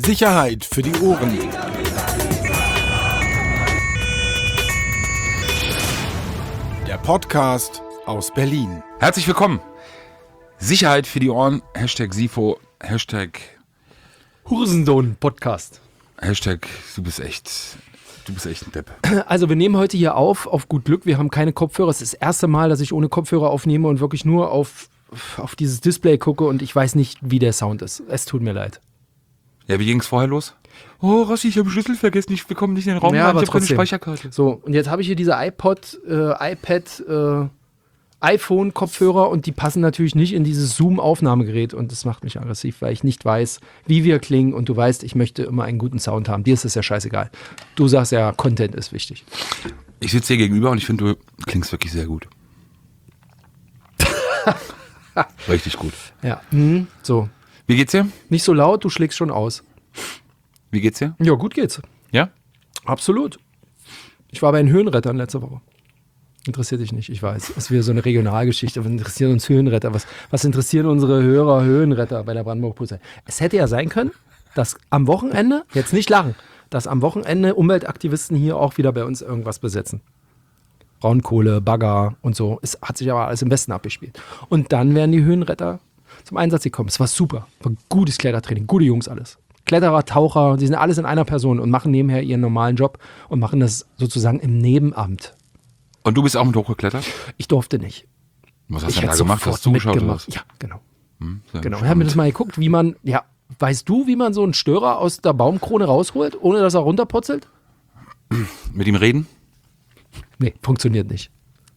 Sicherheit für die Ohren. Der Podcast aus Berlin. Herzlich willkommen. Sicherheit für die Ohren. #Sifo. Hurensohn-Podcast. Du bist echt ein Depp. Also wir nehmen heute hier auf gut Glück. Wir haben keine Kopfhörer. Es ist das erste Mal, dass ich ohne Kopfhörer aufnehme und wirklich nur auf dieses Display gucke und ich weiß nicht, wie der Sound ist. Es tut mir leid. Ja, wie ging es vorher los? Oh, Rossi, ich habe den Schlüssel vergessen. Wir kommen nicht in den Raum Ja, rein. aber Ich habe keine trotzdem. Speicherkarte. So, und jetzt habe ich hier diese iPad, iPhone-Kopfhörer und die passen natürlich nicht in dieses Zoom-Aufnahmegerät und das macht mich aggressiv, weil ich nicht weiß, wie wir klingen und du weißt, ich möchte immer einen guten Sound haben. Dir ist das ja scheißegal. Du sagst ja, Content ist wichtig. Ich sitze hier gegenüber und ich finde, du klingst wirklich sehr gut. Richtig gut. Ja, so. Wie geht's dir? Nicht so laut, du schlägst schon aus. Wie geht's dir? Ja, gut geht's. Ja? Absolut. Ich war bei den Höhenrettern letzte Woche. Interessiert dich nicht, ich weiß. Das ist wieder so eine Regionalgeschichte. Was interessieren uns Höhenretter? Was interessieren unsere Hörer Höhenretter bei der Brandenburger Polizei? Es hätte ja sein können, dass am Wochenende, jetzt nicht lachen, dass am Wochenende Umweltaktivisten hier auch wieder bei uns irgendwas besetzen. Braunkohle, Bagger und so. Es hat sich aber alles im Westen abgespielt. Und dann wären die Höhenretter zum Einsatz gekommen. Es war super. War gutes Klettertraining, gute Jungs alles. Kletterer, Taucher, die sind alles in einer Person und machen nebenher ihren normalen Job und machen das sozusagen im Nebenamt. Und du bist auch mit hochgeklettert? Ich durfte nicht. Was hast Ich du denn da hätte gemacht? sofort Hast du zugeschaut oder mitgemacht. was? Ja, genau. Sehr Genau. Ich habe mir das mal geguckt, wie man, ja, weißt du, wie man so einen Störer aus der Baumkrone rausholt, ohne dass er runterputzelt? Mit ihm reden? Nee, funktioniert nicht.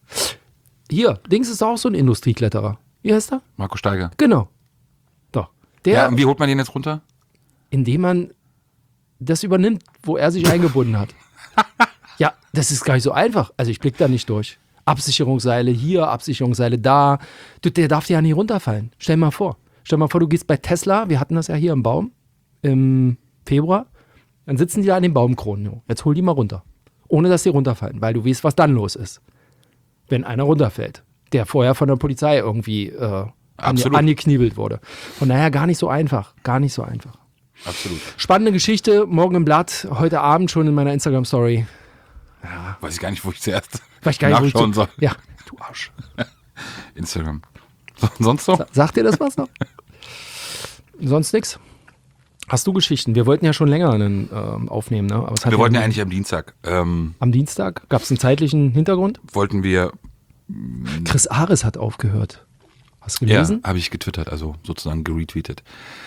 Hier, Dings ist auch so ein Industriekletterer. Wie heißt er? Marco Steiger. Genau. Doch. Der, Ja, und wie holt man den jetzt runter? indem man das übernimmt, wo er sich eingebunden hat. Ja, das ist gar nicht so einfach. Also ich blicke da nicht durch. Absicherungsseile hier, Absicherungsseile da. Der darf dir ja nicht runterfallen. Stell mal vor, du gehst bei Tesla, wir hatten das ja hier im Baum im Februar, dann sitzen die da an den Baumkronen. Jetzt hol die mal runter. Ohne dass sie runterfallen, weil du weißt, was dann los ist. Wenn einer runterfällt, der vorher von der Polizei irgendwie angekniebelt wurde. Von daher gar nicht so einfach. Absolut. Spannende Geschichte, morgen im Blatt, heute Abend schon in meiner Instagram-Story. Weiß ich gar nicht, wo ich zuerst Weiß gar nicht, wo ich nachschauen soll. Ja, du Arsch. Instagram. Sonst so? Sagt dir das was noch? Sonst nix? Hast du Geschichten? Wir wollten ja schon länger einen aufnehmen, ne? Aber es hat Wir wollten ja eigentlich am Dienstag. Am Dienstag? Gab es einen zeitlichen Hintergrund? Wollten wir. Chris Ares hat aufgehört. Hast du Ja, gelesen? habe ich getwittert, also sozusagen geretweetet.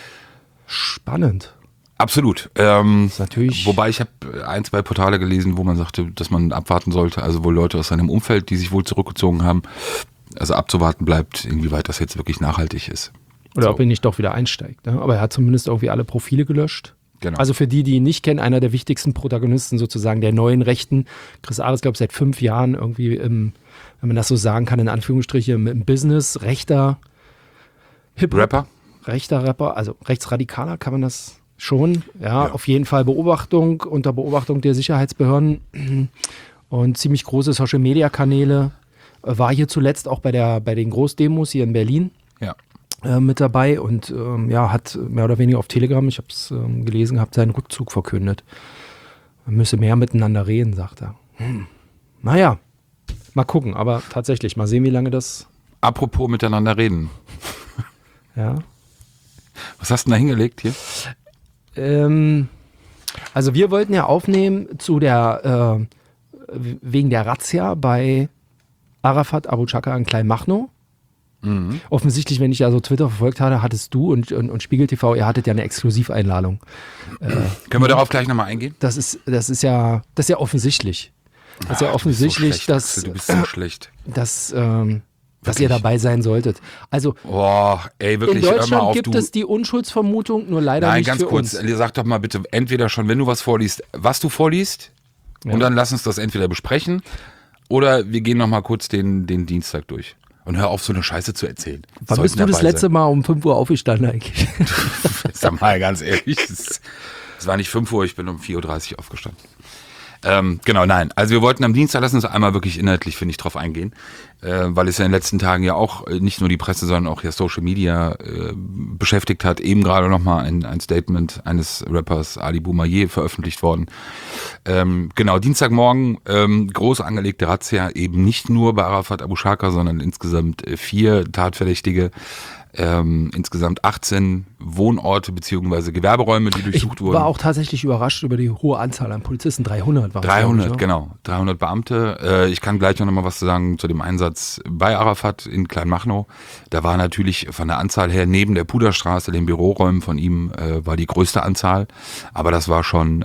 Spannend. Absolut. ist natürlich- Wobei ich habe 1-2 Portale gelesen, wo man sagte, dass man abwarten sollte. Also wohl Leute aus seinem Umfeld, die sich wohl zurückgezogen haben. Also abzuwarten bleibt, inwieweit das jetzt wirklich nachhaltig ist. Oder So. ob er nicht doch wieder einsteigt. Ne? Aber er hat zumindest irgendwie alle Profile gelöscht. Genau. Also für die ihn nicht kennen, einer der wichtigsten Protagonisten sozusagen der neuen Rechten. Chris Ares, glaube ich, seit 5 Jahren irgendwie wenn man das so sagen kann, in Anführungsstrichen, im Business, rechter Hip-Hop. Rapper? Rechter Rapper, also rechtsradikaler kann man das schon. Ja, auf jeden Fall unter Beobachtung der Sicherheitsbehörden und ziemlich große Social-Media-Kanäle. War hier zuletzt auch bei den Großdemos hier in Berlin Ja. mit dabei und hat mehr oder weniger auf Telegram, ich habe es gelesen gehabt, seinen Rückzug verkündet. Man müsse mehr miteinander reden, sagt er. Naja, mal gucken, aber tatsächlich, mal sehen, wie lange das, Apropos miteinander reden. ja. Was hast du denn da hingelegt hier? Also wir wollten ja aufnehmen zu der, wegen der Razzia bei Arafat Abu Chaka in Kleinmachnow. Offensichtlich, wenn ich ja so Twitter verfolgt hatte, hattest du und Spiegel TV, ihr hattet ja eine Exklusiveinladung. Können wir darauf gleich nochmal eingehen? Das ist ja offensichtlich. Das ist ja offensichtlich, du bist so schlecht. dass Wirklich? ihr dabei sein solltet. Also Boah, ey, wirklich, in hör mal Deutschland auf, gibt es die Unschuldsvermutung, nur leider Nein, nicht ganz für kurz, uns. sag doch mal bitte, entweder schon, wenn du was vorliest, was du vorliest, und dann lass uns das entweder besprechen, oder wir gehen nochmal kurz den Dienstag durch. Und hör auf, so eine Scheiße zu erzählen. Wann bist du das letzte Mal um 5 Uhr aufgestanden eigentlich? Sag mal ganz ehrlich, es war nicht 5 Uhr, ich bin um 4.30 Uhr aufgestanden. Genau, nein. Also wir wollten am Dienstag, lassen uns einmal wirklich inhaltlich, finde ich, drauf eingehen, weil es ja in den letzten Tagen ja auch nicht nur die Presse, sondern auch ja Social Media beschäftigt hat. Eben gerade nochmal ein Statement eines Rappers, Ali Boumaier, veröffentlicht worden. Genau, Dienstagmorgen, groß angelegte Razzia, eben nicht nur bei Arafat Abu Shaka, sondern insgesamt 4 Tatverdächtige. Insgesamt 18 Wohnorte bzw. Gewerberäume, die durchsucht wurden. Ich war auch tatsächlich überrascht über die hohe Anzahl an Polizisten. 300 waren es. 300, genau. 300 Beamte. Ich kann gleich noch mal was sagen zu dem Einsatz bei Arafat in Kleinmachnow. Da war natürlich von der Anzahl her neben der Puderstraße, den Büroräumen von ihm, war die größte Anzahl. Aber das war schon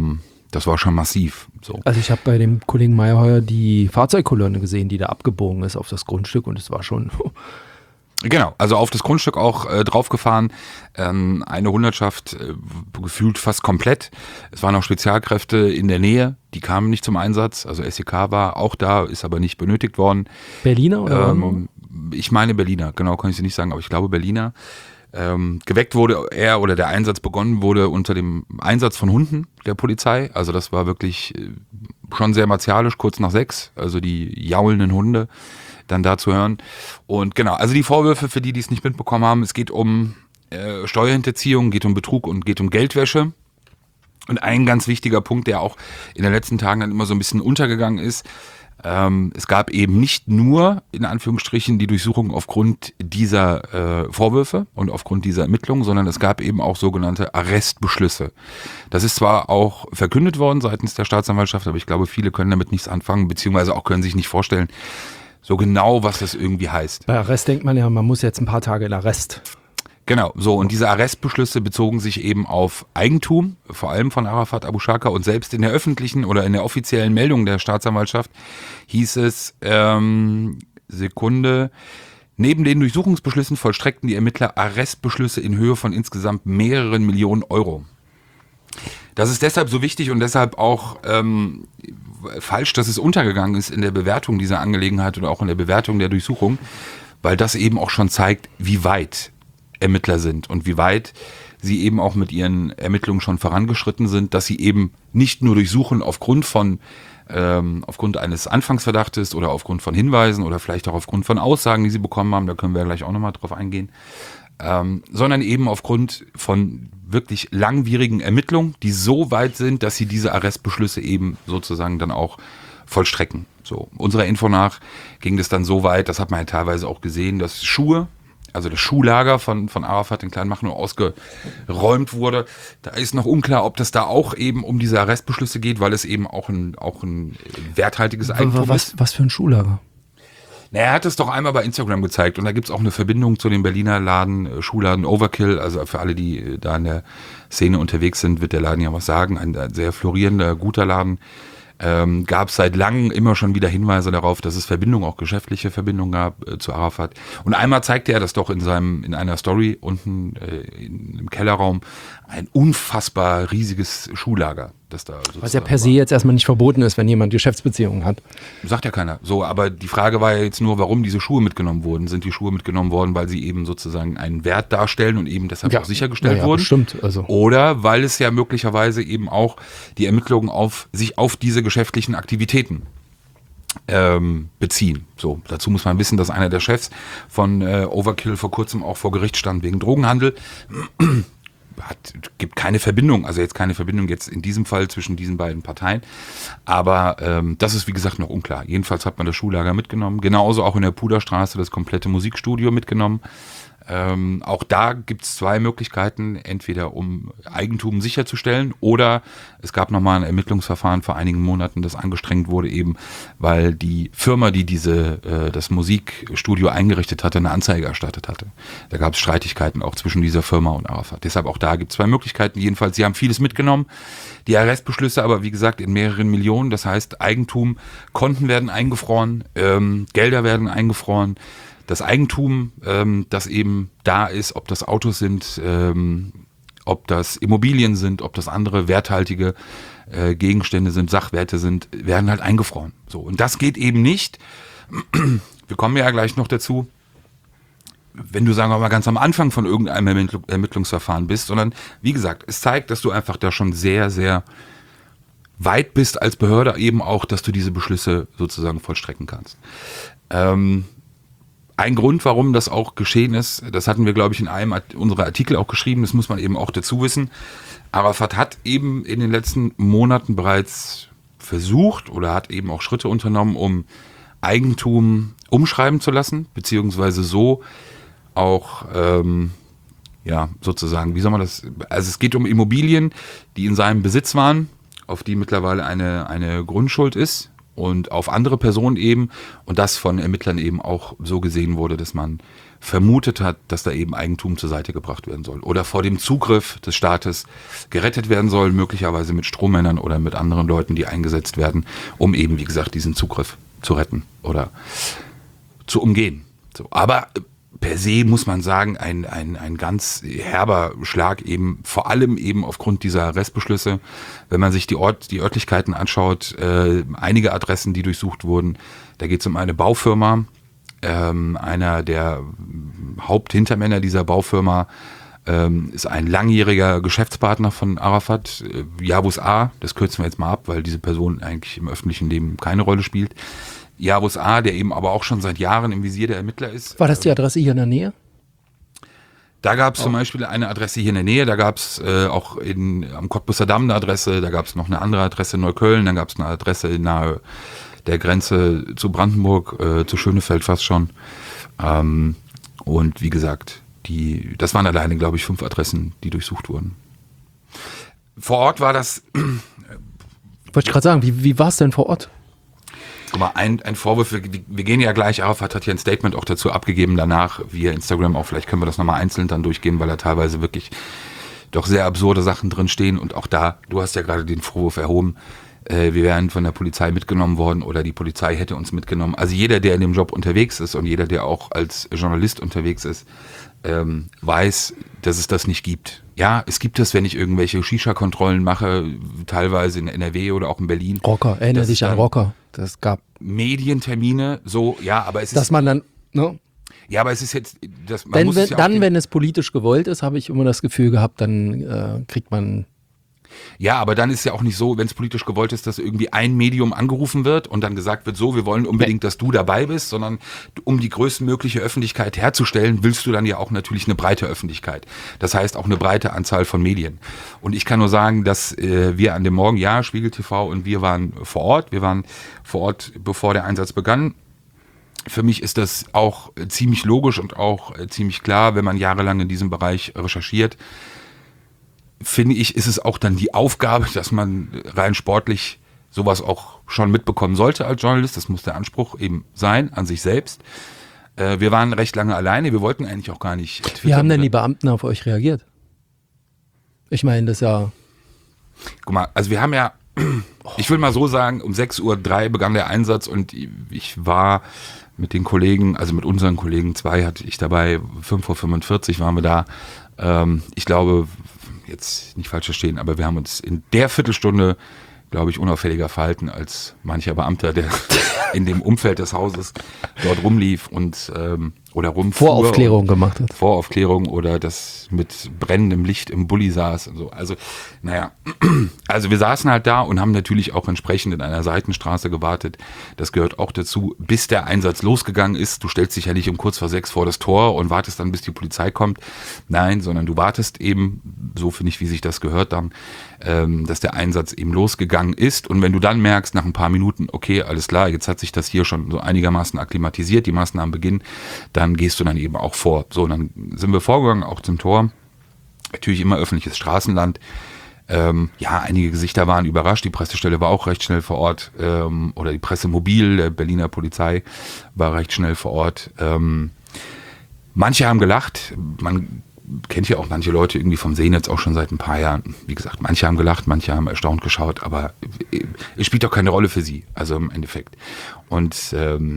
massiv. So. Also ich habe bei dem Kollegen Meyerheuer die Fahrzeugkolonne gesehen, die da abgebogen ist auf das Grundstück und es war schon... Genau, also auf das Grundstück auch draufgefahren, eine Hundertschaft gefühlt fast komplett. Es waren auch Spezialkräfte in der Nähe, die kamen nicht zum Einsatz, also SEK war auch da, ist aber nicht benötigt worden. Berliner oder? Ich meine Berliner, genau kann ich dir nicht sagen, aber ich glaube Berliner. Geweckt wurde er oder der Einsatz begonnen wurde unter dem Einsatz von Hunden der Polizei, also das war wirklich schon sehr martialisch, kurz nach 6, also die jaulenden Hunde dann da zu hören. Und genau, also die Vorwürfe, für die es nicht mitbekommen haben, es geht um Steuerhinterziehung, geht um Betrug und geht um Geldwäsche. Und ein ganz wichtiger Punkt, der auch in den letzten Tagen dann immer so ein bisschen untergegangen ist, es gab eben nicht nur, in Anführungsstrichen, die Durchsuchung aufgrund dieser Vorwürfe und aufgrund dieser Ermittlungen, sondern es gab eben auch sogenannte Arrestbeschlüsse. Das ist zwar auch verkündet worden seitens der Staatsanwaltschaft, aber ich glaube, viele können damit nichts anfangen, beziehungsweise auch können sich nicht vorstellen, so genau, was das irgendwie heißt. Bei Arrest denkt man ja, man muss jetzt ein paar Tage in Arrest. Genau, so und diese Arrestbeschlüsse bezogen sich eben auf Eigentum, vor allem von Arafat Abu Shaka und selbst in der öffentlichen oder in der offiziellen Meldung der Staatsanwaltschaft hieß es, Sekunde, neben den Durchsuchungsbeschlüssen vollstreckten die Ermittler Arrestbeschlüsse in Höhe von insgesamt mehreren Millionen Euro. Das ist deshalb so wichtig und deshalb auch falsch, dass es untergegangen ist in der Bewertung dieser Angelegenheit oder auch in der Bewertung der Durchsuchung, weil das eben auch schon zeigt, wie weit Ermittler sind und wie weit sie eben auch mit ihren Ermittlungen schon vorangeschritten sind, dass sie eben nicht nur durchsuchen aufgrund eines Anfangsverdachtes oder aufgrund von Hinweisen oder vielleicht auch aufgrund von Aussagen, die sie bekommen haben, da können wir gleich auch nochmal drauf eingehen, sondern eben aufgrund von wirklich langwierigen Ermittlungen, die so weit sind, dass sie diese Arrestbeschlüsse eben sozusagen dann auch vollstrecken. So, unserer Info nach ging das dann so weit, das hat man ja teilweise auch gesehen, dass Schuhe, also das Schuhlager von Arafat in Kleinmachnow ausgeräumt wurde. Da ist noch unklar, ob das da auch eben um diese Arrestbeschlüsse geht, weil es eben auch ein werthaltiges Eigentum ist. Was für ein Schuhlager? Er hat es doch einmal bei Instagram gezeigt und da gibt es auch eine Verbindung zu dem Berliner Laden, Schuhladen Overkill, also für alle, die da in der Szene unterwegs sind, wird der Laden ja was sagen, ein sehr florierender, guter Laden. Gab es seit langem immer schon wieder Hinweise darauf, dass es Verbindungen, auch geschäftliche Verbindungen gab zu Arafat. Und einmal zeigte er das doch in einer Story unten im Kellerraum, ein unfassbar riesiges Schuhlager, das da sozusagen was ja per se jetzt erstmal nicht verboten ist, wenn jemand Geschäftsbeziehungen hat. Sagt ja keiner. So, aber die Frage war ja jetzt nur, warum diese Schuhe mitgenommen wurden. Sind die Schuhe mitgenommen worden, weil sie eben sozusagen einen Wert darstellen und eben deshalb auch sichergestellt wurden? Bestimmt. Also. Oder weil es ja möglicherweise eben auch die Ermittlungen sich auf diese geschäftlichen Aktivitäten beziehen. So, dazu muss man wissen, dass einer der Chefs von Overkill vor kurzem auch vor Gericht stand wegen Drogenhandel. Gibt keine Verbindung, also jetzt keine Verbindung jetzt in diesem Fall zwischen diesen beiden Parteien, aber das ist wie gesagt noch unklar. Jedenfalls hat man das Schuhlager mitgenommen, genauso auch in der Puderstraße das komplette Musikstudio mitgenommen. Auch da gibt es 2 Möglichkeiten, entweder um Eigentum sicherzustellen oder es gab nochmal ein Ermittlungsverfahren vor einigen Monaten, das angestrengt wurde eben, weil die Firma, die das Musikstudio eingerichtet hatte, eine Anzeige erstattet hatte. Da gab es Streitigkeiten auch zwischen dieser Firma und Arafat. Deshalb auch da gibt es 2 Möglichkeiten. Jedenfalls, sie haben vieles mitgenommen. Die Arrestbeschlüsse aber, wie gesagt, in mehreren Millionen. Das heißt, Eigentum, Konten werden eingefroren, Gelder werden eingefroren. Das Eigentum, das eben da ist, ob das Autos sind, ob das Immobilien sind, ob das andere werthaltige Gegenstände sind, Sachwerte sind, werden halt eingefroren. So, und das geht eben nicht. Wir kommen ja gleich noch dazu, wenn du, sagen wir mal, ganz am Anfang von irgendeinem Ermittlungsverfahren bist, sondern wie gesagt, es zeigt, dass du einfach da schon sehr, sehr weit bist als Behörde eben auch, dass du diese Beschlüsse sozusagen vollstrecken kannst. Ein Grund, warum das auch geschehen ist, das hatten wir, glaube ich, in einem unserer Artikel auch geschrieben, das muss man eben auch dazu wissen. Arafat hat eben in den letzten Monaten bereits versucht oder hat eben auch Schritte unternommen, um Eigentum umschreiben zu lassen, beziehungsweise so auch, sozusagen, wie soll man das, also es geht um Immobilien, die in seinem Besitz waren, auf die mittlerweile eine Grundschuld ist. Und auf andere Personen eben, und das von Ermittlern eben auch so gesehen wurde, dass man vermutet hat, dass da eben Eigentum zur Seite gebracht werden soll oder vor dem Zugriff des Staates gerettet werden soll, möglicherweise mit Strohmännern oder mit anderen Leuten, die eingesetzt werden, um eben, wie gesagt, diesen Zugriff zu retten oder zu umgehen. So, aber per se muss man sagen, ein ganz herber Schlag eben, vor allem eben aufgrund dieser Restbeschlüsse. Wenn man sich die Örtlichkeiten anschaut, einige Adressen, die durchsucht wurden, da geht es um eine Baufirma. Einer der Haupthintermänner dieser Baufirma ist ein langjähriger Geschäftspartner von Arafat, Yavuz A., das kürzen wir jetzt mal ab, weil diese Person eigentlich im öffentlichen Leben keine Rolle spielt. Yavuz A., der eben aber auch schon seit Jahren im Visier der Ermittler ist. War das die Adresse hier in der Nähe? Da gab es zum Beispiel eine Adresse hier in der Nähe, da gab es auch am Cottbusser Damm eine Adresse, da gab es noch eine andere Adresse in Neukölln, dann gab es eine Adresse nahe der Grenze zu Brandenburg, zu Schönefeld fast schon. Und wie gesagt, das waren alleine, glaube ich, 5 Adressen, die durchsucht wurden. Vor Ort war das... Wollte ich gerade sagen, wie war es denn vor Ort? Guck mal, ein Vorwurf, wir gehen ja gleich, Arafat hat ja ein Statement auch dazu abgegeben danach, via Instagram auch, vielleicht können wir das nochmal einzeln dann durchgehen, weil da teilweise wirklich doch sehr absurde Sachen drin stehen und auch da, du hast ja gerade den Vorwurf erhoben, wir wären von der Polizei mitgenommen worden oder die Polizei hätte uns mitgenommen. Also jeder, der in dem Job unterwegs ist und jeder, der auch als Journalist unterwegs ist, weiß, dass es das nicht gibt. Ja, es gibt es, wenn ich irgendwelche Shisha-Kontrollen mache, teilweise in NRW oder auch in Berlin. Rocker, erinnere dich an Rocker. Das gab Medientermine, so, ja, aber es ist... Dass man dann, ne? Ja, aber es ist jetzt... Wenn es politisch gewollt ist, habe ich immer das Gefühl gehabt, dann kriegt man... Ja, aber dann ist ja auch nicht so, wenn es politisch gewollt ist, dass irgendwie ein Medium angerufen wird und dann gesagt wird, so, wir wollen unbedingt, dass du dabei bist, sondern um die größtmögliche Öffentlichkeit herzustellen, willst du dann ja auch natürlich eine breite Öffentlichkeit. Das heißt auch eine breite Anzahl von Medien. Und ich kann nur sagen, dass wir an dem Morgen, ja, Spiegel TV und wir waren vor Ort, bevor der Einsatz begann. Für mich ist das auch ziemlich logisch und auch ziemlich klar, wenn man jahrelang in diesem Bereich recherchiert, finde ich, ist es auch dann die Aufgabe, dass man rein sportlich sowas auch schon mitbekommen sollte als Journalist. Das muss der Anspruch eben sein an sich selbst. Wir waren recht lange alleine, wir wollten eigentlich auch gar nicht twittern. Wie haben denn die Beamten auf euch reagiert? Ich meine, das ist ja... Guck mal, also wir haben ja, ich will mal so sagen, um 6:03 Uhr begann der Einsatz und ich war mit den Kollegen, also mit unseren Kollegen, 2 hatte ich dabei, 5:45 Uhr waren wir da. Ich glaube, jetzt nicht falsch verstehen, aber wir haben uns in der Viertelstunde, glaube ich, unauffälliger verhalten als mancher Beamter, der in dem Umfeld des Hauses dort rumlief und oder rumfuhr. Voraufklärung gemacht hat. Voraufklärung oder das mit brennendem Licht im Bulli saß und so. Also, naja, also wir saßen halt da und haben natürlich auch entsprechend in einer Seitenstraße gewartet. Das gehört auch dazu, bis der Einsatz losgegangen ist. Du stellst dich ja nicht um kurz vor 6 vor das Tor und wartest dann, bis die Polizei kommt. Nein, sondern du wartest eben, so finde ich, wie sich das gehört dann, dass der Einsatz eben losgegangen ist. Und wenn du dann merkst, nach ein paar Minuten, okay, alles klar, jetzt hat sich das hier schon so einigermaßen akklimatisiert, die Maßnahmen beginnen, dann gehst du dann eben auch vor. So, und dann sind wir vorgegangen, auch zum Tor. Natürlich immer öffentliches Straßenland. Ja, einige Gesichter waren überrascht. Die Pressestelle war auch recht schnell vor Ort. Oder die Pressemobil der Berliner Polizei war recht schnell vor Ort. Manche haben gelacht. Man kennt ja auch manche Leute irgendwie vom Sehen jetzt auch schon seit ein paar Jahren. Wie gesagt, manche haben gelacht, manche haben erstaunt geschaut, aber es spielt doch keine Rolle für sie, also im Endeffekt. Und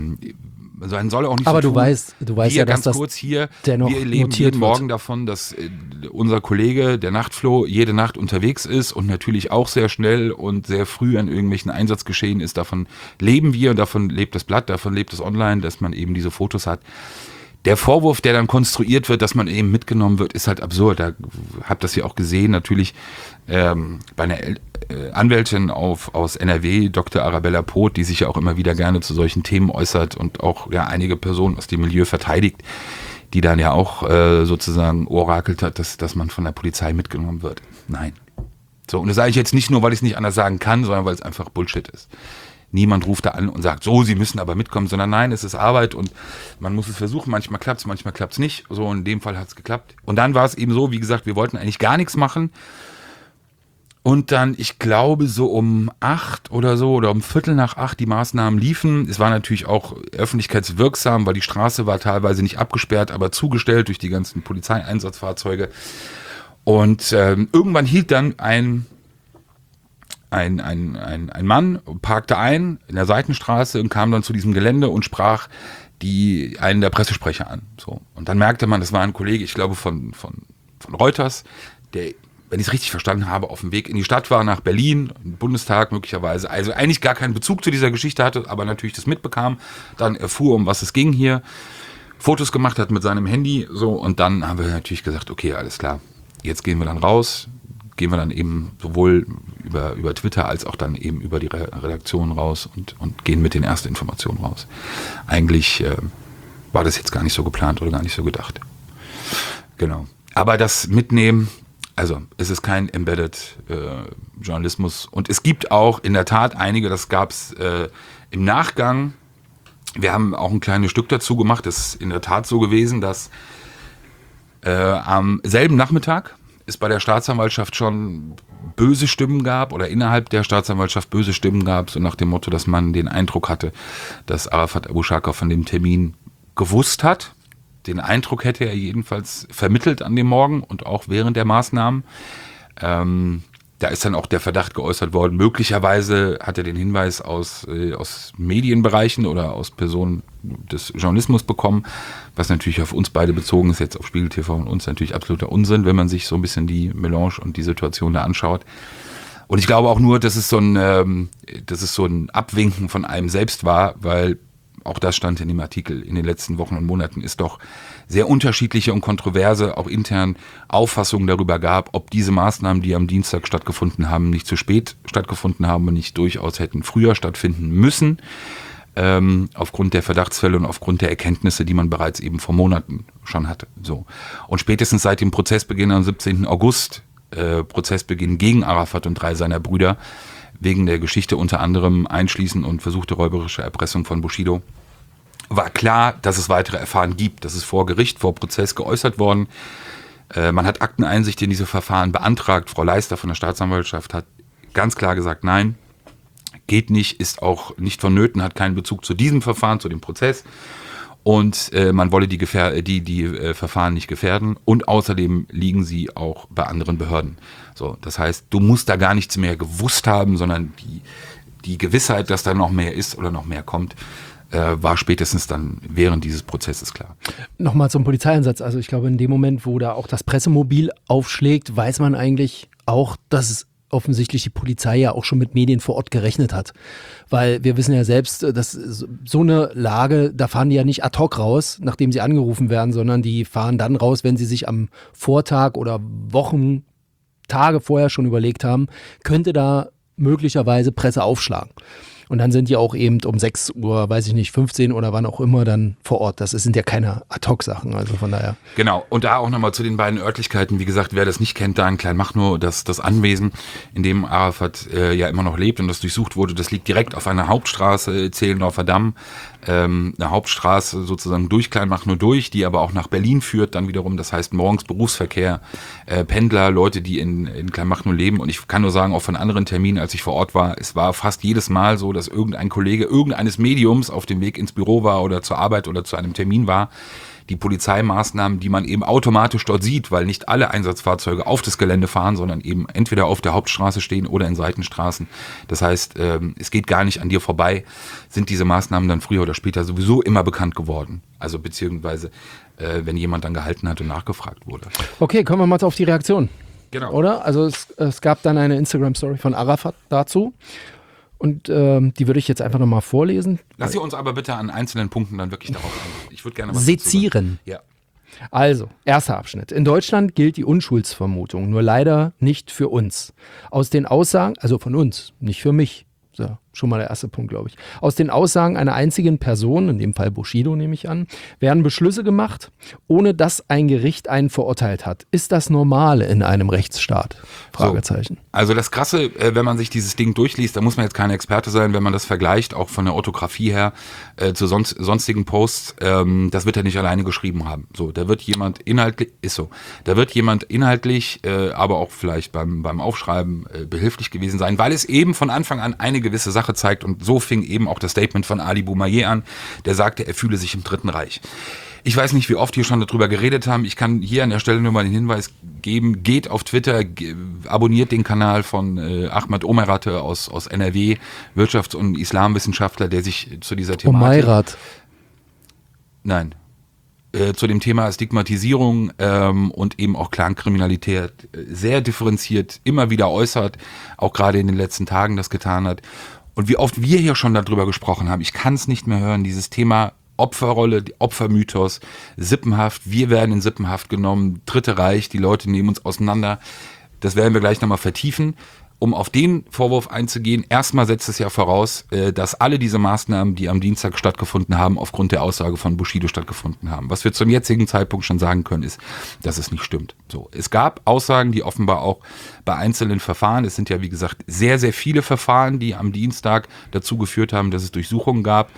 man soll auch nicht aber so du tun, weißt ja, dass ganz das kurz hier, dennoch wir leben notiert jeden wird. Morgen davon, dass unser Kollege, der Nachtflo, jede Nacht unterwegs ist und natürlich auch sehr schnell und sehr früh an irgendwelchen Einsatzgeschehen ist. Davon leben wir und davon lebt das Blatt, davon lebt es online, dass man eben diese Fotos hat. Der Vorwurf, der dann konstruiert wird, dass man eben mitgenommen wird, ist halt absurd. Da habt das ja auch gesehen, natürlich bei einer Anwältin aus NRW, Dr. Arabella Poth, die sich ja auch immer wieder gerne zu solchen Themen äußert und auch ja einige Personen aus dem Milieu verteidigt, die dann ja auch sozusagen orakelt hat, dass man von der Polizei mitgenommen wird. Nein. So, und das sage ich jetzt nicht nur, weil ich es nicht anders sagen kann, sondern weil es einfach Bullshit ist. Niemand ruft da an und sagt, so, Sie müssen aber mitkommen, sondern nein, es ist Arbeit und man muss es versuchen, manchmal klappt es nicht. So, in dem Fall hat es geklappt. Und dann war es eben so, wie gesagt, wir wollten eigentlich gar nichts machen. Und dann, ich glaube, so um 8 oder so oder um 7:45 die Maßnahmen liefen. Es war natürlich auch öffentlichkeitswirksam, weil die Straße war teilweise nicht abgesperrt, aber zugestellt durch die ganzen Polizeieinsatzfahrzeuge. Und irgendwann hielt dann ein Mann, parkte ein in der Seitenstraße und kam dann zu diesem Gelände und sprach einen der Pressesprecher an. So. Und dann merkte man, das war ein Kollege, ich glaube von Reuters, der, wenn ich es richtig verstanden habe, auf dem Weg in die Stadt war, nach Berlin, im Bundestag möglicherweise, also eigentlich gar keinen Bezug zu dieser Geschichte hatte, aber natürlich das mitbekam, dann erfuhr, um was es ging hier, Fotos gemacht hat mit seinem Handy, so, und dann haben wir natürlich gesagt, okay, alles klar, jetzt gehen wir dann raus, gehen wir dann eben sowohl über Twitter als auch dann eben über die Redaktion raus und gehen mit den ersten Informationen raus. Eigentlich war das jetzt gar nicht so geplant oder gar nicht so gedacht. Genau. Aber das Mitnehmen, also es ist kein Embedded Journalismus und es gibt auch in der Tat einige, das gab es im Nachgang, wir haben auch ein kleines Stück dazu gemacht, das ist in der Tat so gewesen, dass am selben Nachmittag es bei der Staatsanwaltschaft schon böse Stimmen gab oder innerhalb der Staatsanwaltschaft böse Stimmen gab, so nach dem Motto, dass man den Eindruck hatte, dass Arafat Abu Shaka von dem Termin gewusst hat. Den Eindruck hätte er jedenfalls vermittelt an dem Morgen und auch während der Maßnahmen. Da ist dann auch der Verdacht geäußert worden, möglicherweise hat er den Hinweis aus Medienbereichen oder aus Personen des Journalismus bekommen, was natürlich auf uns beide bezogen ist, jetzt auf Spiegel TV und uns natürlich absoluter Unsinn, wenn man sich so ein bisschen die Melange und die Situation da anschaut. Und ich glaube auch nur, dass es so ein Abwinken von einem selbst war, weil auch das stand in dem Artikel in den letzten Wochen und Monaten, ist doch sehr unterschiedliche und kontroverse, auch intern Auffassungen darüber gab, ob diese Maßnahmen, die am Dienstag stattgefunden haben, nicht zu spät stattgefunden haben und nicht durchaus hätten früher stattfinden müssen, aufgrund der Verdachtsfälle und aufgrund der Erkenntnisse, die man bereits eben vor Monaten schon hatte. So. Und spätestens seit dem Prozessbeginn am 17. August, Prozessbeginn gegen Arafat und 3 seiner Brüder, wegen der Geschichte unter anderem einschließen und versuchte räuberische Erpressung von Bushido, war klar, dass es weitere Verfahren gibt. Das ist vor Gericht, vor Prozess geäußert worden. Man hat Akteneinsicht in diese Verfahren beantragt. Frau Leister von der Staatsanwaltschaft hat ganz klar gesagt, nein, geht nicht, ist auch nicht vonnöten, hat keinen Bezug zu diesem Verfahren, zu dem Prozess. Und man wolle die Verfahren nicht gefährden. Und außerdem liegen sie auch bei anderen Behörden. So, das heißt, du musst da gar nichts mehr gewusst haben, sondern die Gewissheit, dass da noch mehr ist oder noch mehr kommt, war spätestens dann während dieses Prozesses klar. Nochmal zum Polizeieinsatz. Also ich glaube, in dem Moment, wo da auch das Pressemobil aufschlägt, weiß man eigentlich auch, dass es offensichtlich die Polizei ja auch schon mit Medien vor Ort gerechnet hat. Weil wir wissen ja selbst, dass so eine Lage, da fahren die ja nicht ad hoc raus, nachdem sie angerufen werden, sondern die fahren dann raus, wenn sie sich am Vortag oder Wochen, Tage vorher schon überlegt haben, könnte da möglicherweise Presse aufschlagen. Und dann sind die auch eben um 6 Uhr, weiß ich nicht, 15 oder wann auch immer dann vor Ort. Das sind ja keine Ad-Hoc-Sachen, also von daher. Genau, und da auch nochmal zu den beiden Örtlichkeiten. Wie gesagt, wer das nicht kennt, da in Kleinmachnow, das Anwesen, in dem Arafat ja immer noch lebt und das durchsucht wurde, das liegt direkt auf einer Hauptstraße, Zehlendorfer Damm. Eine Hauptstraße sozusagen durch Kleinmachnow durch, die aber auch nach Berlin führt, dann wiederum, das heißt morgens Berufsverkehr, Pendler, Leute, die in Kleinmachnow leben. Und ich kann nur sagen, auch von anderen Terminen, als ich vor Ort war, es war fast jedes Mal so, dass irgendein Kollege irgendeines Mediums auf dem Weg ins Büro war oder zur Arbeit oder zu einem Termin war. Die Polizeimaßnahmen, die man eben automatisch dort sieht, weil nicht alle Einsatzfahrzeuge auf das Gelände fahren, sondern eben entweder auf der Hauptstraße stehen oder in Seitenstraßen. Das heißt, es geht gar nicht an dir vorbei, sind diese Maßnahmen dann früher oder später sowieso immer bekannt geworden. Also beziehungsweise, wenn jemand dann gehalten hat und nachgefragt wurde. Okay, kommen wir mal auf die Reaktion. Genau. Oder? Also es gab dann eine Instagram-Story von Arafat dazu. Und die würde ich jetzt einfach nochmal vorlesen. Lass Sie uns aber bitte an einzelnen Punkten dann wirklich darauf eingehen. Ich würde gerne was sezieren. Ja. Also, erster Abschnitt. In Deutschland gilt die Unschuldsvermutung, nur leider nicht für uns. Aus den Aussagen, also von uns, nicht für mich. So, schon mal der erste Punkt, glaube ich. Aus den Aussagen einer einzigen Person, in dem Fall Bushido nehme ich an, werden Beschlüsse gemacht, ohne dass ein Gericht einen verurteilt hat. Ist das normal in einem Rechtsstaat? Fragezeichen. So, also das Krasse, wenn man sich dieses Ding durchliest, da muss man jetzt kein Experte sein, wenn man das vergleicht, auch von der Orthographie her zu sonstigen Posts, das wird er nicht alleine geschrieben haben. So, da wird jemand inhaltlich, aber auch vielleicht beim Aufschreiben behilflich gewesen sein, weil es eben von Anfang an eine gewisse Sache zeigt, und so fing eben auch das Statement von Ali Boumaier an, der sagte, er fühle sich im Dritten Reich. Ich weiß nicht, wie oft wir schon darüber geredet haben. Ich kann hier an der Stelle nur mal den Hinweis geben, geht auf Twitter, abonniert den Kanal von Ahmed Omerathe aus NRW, Wirtschafts- und Islamwissenschaftler, der sich zu dieser Thematik... Omeirat. Nein. Zu dem Thema Stigmatisierung und eben auch Clankriminalität sehr differenziert immer wieder äußert, auch gerade in den letzten Tagen das getan hat. Und wie oft wir hier schon darüber gesprochen haben, ich kann es nicht mehr hören, dieses Thema Opferrolle, Opfermythos, Sippenhaft, wir werden in Sippenhaft genommen, Dritte Reich, die Leute nehmen uns auseinander. Das werden wir gleich nochmal vertiefen. Um auf den Vorwurf einzugehen, erstmal setzt es ja voraus, dass alle diese Maßnahmen, die am Dienstag stattgefunden haben, aufgrund der Aussage von Bushido stattgefunden haben. Was wir zum jetzigen Zeitpunkt schon sagen können, ist, dass es nicht stimmt. So, es gab Aussagen, die offenbar auch bei einzelnen Verfahren, es sind ja wie gesagt sehr, sehr viele Verfahren, die am Dienstag dazu geführt haben, dass es Durchsuchungen gab.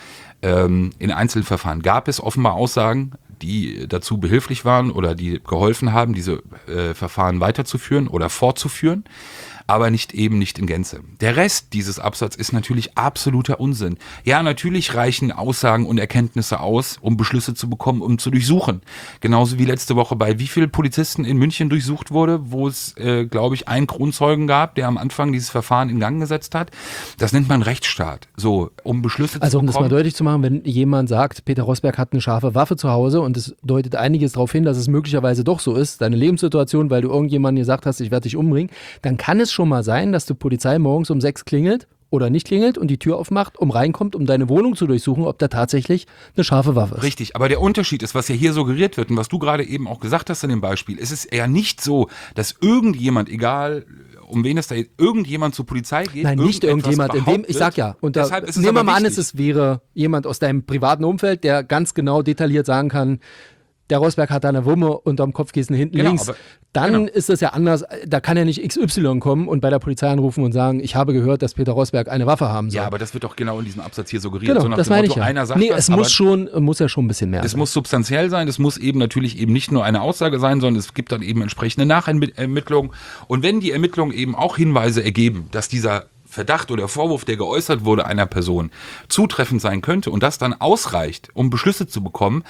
In einzelnen Verfahren gab es offenbar Aussagen, die dazu behilflich waren oder die geholfen haben, diese Verfahren weiterzuführen oder fortzuführen, aber nicht in Gänze. Der Rest dieses Absatzes ist natürlich absoluter Unsinn. Ja, natürlich reichen Aussagen und Erkenntnisse aus, um Beschlüsse zu bekommen, um zu durchsuchen. Genauso wie letzte Woche bei wie vielen Polizisten in München durchsucht wurde, wo es, glaube ich, einen Kronzeugen gab, der am Anfang dieses Verfahren in Gang gesetzt hat. Das nennt man Rechtsstaat. So, um Beschlüsse zu bekommen. Also um das mal deutlich zu machen, wenn jemand sagt, Peter Rosberg hat eine scharfe Waffe zu Hause und es deutet einiges darauf hin, dass es möglicherweise doch so ist, deine Lebenssituation, weil du irgendjemandem gesagt hast, ich werde dich umbringen, dann kann es schon mal sein, dass die Polizei morgens um 6 klingelt oder nicht klingelt und die Tür aufmacht, reinkommt, um deine Wohnung zu durchsuchen, ob da tatsächlich eine scharfe Waffe ist. Richtig, aber der Unterschied ist, was ja hier suggeriert wird und was du gerade eben auch gesagt hast in dem Beispiel, es ist eher nicht so, dass irgendjemand, egal um wen es da irgendjemand zur Polizei geht. Nein, nicht irgendjemand, ich sag ja, und da, nehmen wir mal an, es wäre jemand aus deinem privaten Umfeld, der ganz genau detailliert sagen kann, der Rosberg hat da eine Wumme unterm Kopfkissen hinten links. Dann ist das ja anders. Da kann ja nicht XY kommen und bei der Polizei anrufen und sagen, ich habe gehört, dass Peter Rosberg eine Waffe haben soll. Ja, aber das wird doch genau in diesem Absatz hier suggeriert. Genau, so nach das dem meine Motto, ich ja. einer sagt nee, das, es muss ja schon ein bisschen mehr sein. Es muss substanziell sein, es muss eben natürlich eben nicht nur eine Aussage sein, sondern es gibt dann eben entsprechende Nachermittlungen. Und wenn die Ermittlungen eben auch Hinweise ergeben, dass dieser Verdacht oder Vorwurf, der geäußert wurde einer Person, zutreffend sein könnte und das dann ausreicht, um Beschlüsse zu bekommen,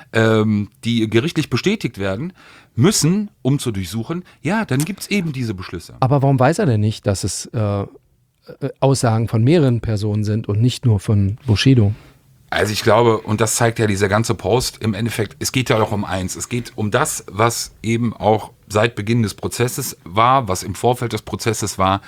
die gerichtlich bestätigt werden müssen, um zu durchsuchen, ja, dann gibt es eben diese Beschlüsse. Aber warum weiß er denn nicht, dass es Aussagen von mehreren Personen sind und nicht nur von Bushido? Also ich glaube, und das zeigt ja dieser ganze Post, im Endeffekt, es geht ja doch um eins, es geht um das, was eben auch seit Beginn des Prozesses war, was im Vorfeld des Prozesses war.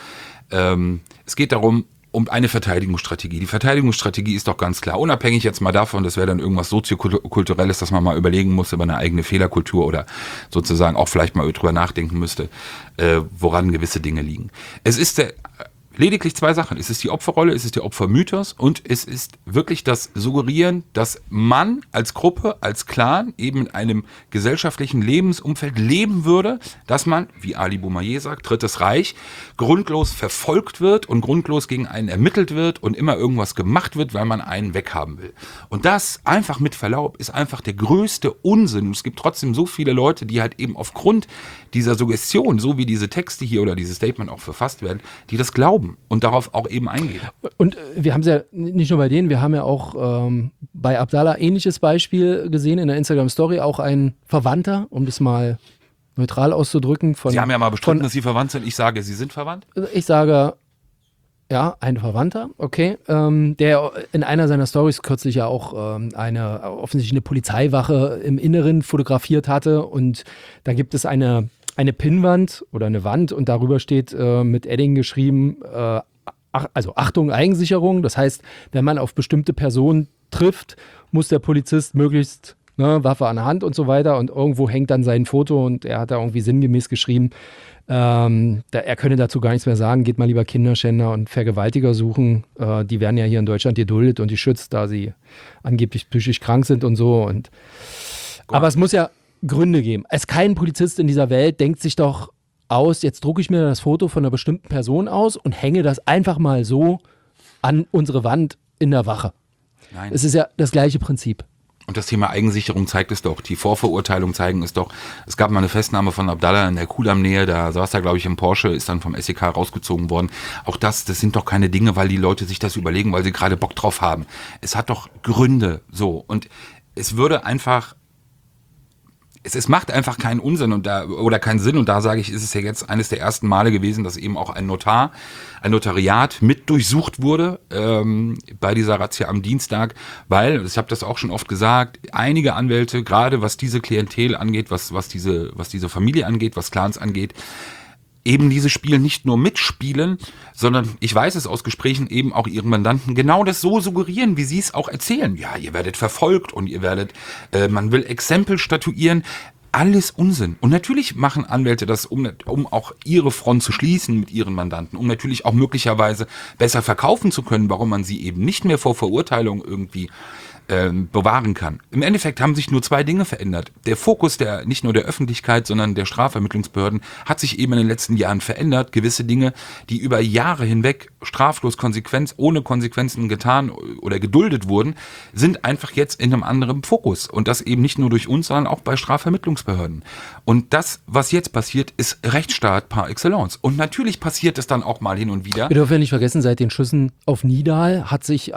Es geht darum, um eine Verteidigungsstrategie. Die Verteidigungsstrategie ist doch ganz klar, unabhängig jetzt mal davon, das wäre dann irgendwas soziokulturelles, dass man mal überlegen muss über eine eigene Fehlerkultur oder sozusagen auch vielleicht mal drüber nachdenken müsste, woran gewisse Dinge liegen. Es ist lediglich zwei Sachen. Es ist die Opferrolle, es ist der Opfermythos und es ist wirklich das Suggerieren, dass man als Gruppe, als Clan eben in einem gesellschaftlichen Lebensumfeld leben würde, dass man, wie Ali Boumaier sagt, Drittes Reich, grundlos verfolgt wird und grundlos gegen einen ermittelt wird und immer irgendwas gemacht wird, weil man einen weghaben will. Und das, einfach mit Verlaub, ist einfach der größte Unsinn. Und es gibt trotzdem so viele Leute, die halt eben aufgrund dieser Suggestion, so wie diese Texte hier oder dieses Statement auch verfasst werden, die das glauben und darauf auch eben eingehen. Und wir haben es ja nicht nur bei denen, wir haben ja auch bei Abdallah ähnliches Beispiel gesehen in der Instagram-Story, auch ein Verwandter, um das mal neutral auszudrücken. Sie haben ja mal bestritten, dass Sie verwandt sind. Ich sage, Sie sind verwandt? Ich sage, ja, ein Verwandter, okay, der in einer seiner Stories kürzlich ja auch offensichtlich eine Polizeiwache im Inneren fotografiert hatte und da gibt es eine Pinnwand oder eine Wand und darüber steht mit Edding geschrieben, also Achtung, Eigensicherung. Das heißt, wenn man auf bestimmte Personen trifft, muss der Polizist möglichst ne, Waffe an der Hand und so weiter. Und irgendwo hängt dann sein Foto und er hat da irgendwie sinngemäß geschrieben, er könne dazu gar nichts mehr sagen, geht mal lieber Kinderschänder und Vergewaltiger suchen. Die werden ja hier in Deutschland geduldet und geschützt, da sie angeblich psychisch krank sind und so. Aber es muss ja Gründe geben. Kein Polizist in dieser Welt denkt sich doch aus, jetzt drucke ich mir das Foto von einer bestimmten Person aus und hänge das einfach mal so an unsere Wand in der Wache. Nein. Es ist ja das gleiche Prinzip. Und das Thema Eigensicherung zeigt es doch. Die Vorverurteilungen zeigen es doch. Es gab mal eine Festnahme von Abdallah in der Kudamm-Nähe. Da saß er, glaube ich, im Porsche, ist dann vom SEK rausgezogen worden. Auch das sind doch keine Dinge, weil die Leute sich das überlegen, weil sie gerade Bock drauf haben. Es hat doch Gründe, so. Und es würde einfach... Es macht einfach keinen Unsinn oder keinen Sinn. Und da sage ich, ist es ja jetzt eines der ersten Male gewesen, dass eben auch ein Notariat mit durchsucht wurde bei dieser Razzia am Dienstag, weil, ich habe das auch schon oft gesagt, einige Anwälte, gerade was diese Klientel angeht, was diese Familie angeht, was Clans angeht, eben dieses Spiel nicht nur mitspielen, sondern ich weiß es aus Gesprächen eben auch ihren Mandanten genau das so suggerieren, wie sie es auch erzählen. Ja, ihr werdet verfolgt und man will Exempel statuieren. Alles Unsinn. Und natürlich machen Anwälte das, um auch ihre Front zu schließen mit ihren Mandanten, um natürlich auch möglicherweise besser verkaufen zu können, warum man sie eben nicht mehr vor Verurteilung irgendwie bewahren kann. Im Endeffekt haben sich nur zwei Dinge verändert. Der Fokus nicht nur der Öffentlichkeit, sondern der Strafvermittlungsbehörden hat sich eben in den letzten Jahren verändert. Gewisse Dinge, die über Jahre hinweg straflos ohne Konsequenzen getan oder geduldet wurden, sind einfach jetzt in einem anderen Fokus. Und das eben nicht nur durch uns, sondern auch bei Strafvermittlungsbehörden. Und das, was jetzt passiert, ist Rechtsstaat par excellence. Und natürlich passiert es dann auch mal hin und wieder. Wir dürfen ja nicht vergessen, seit den Schüssen auf Nidal hat sich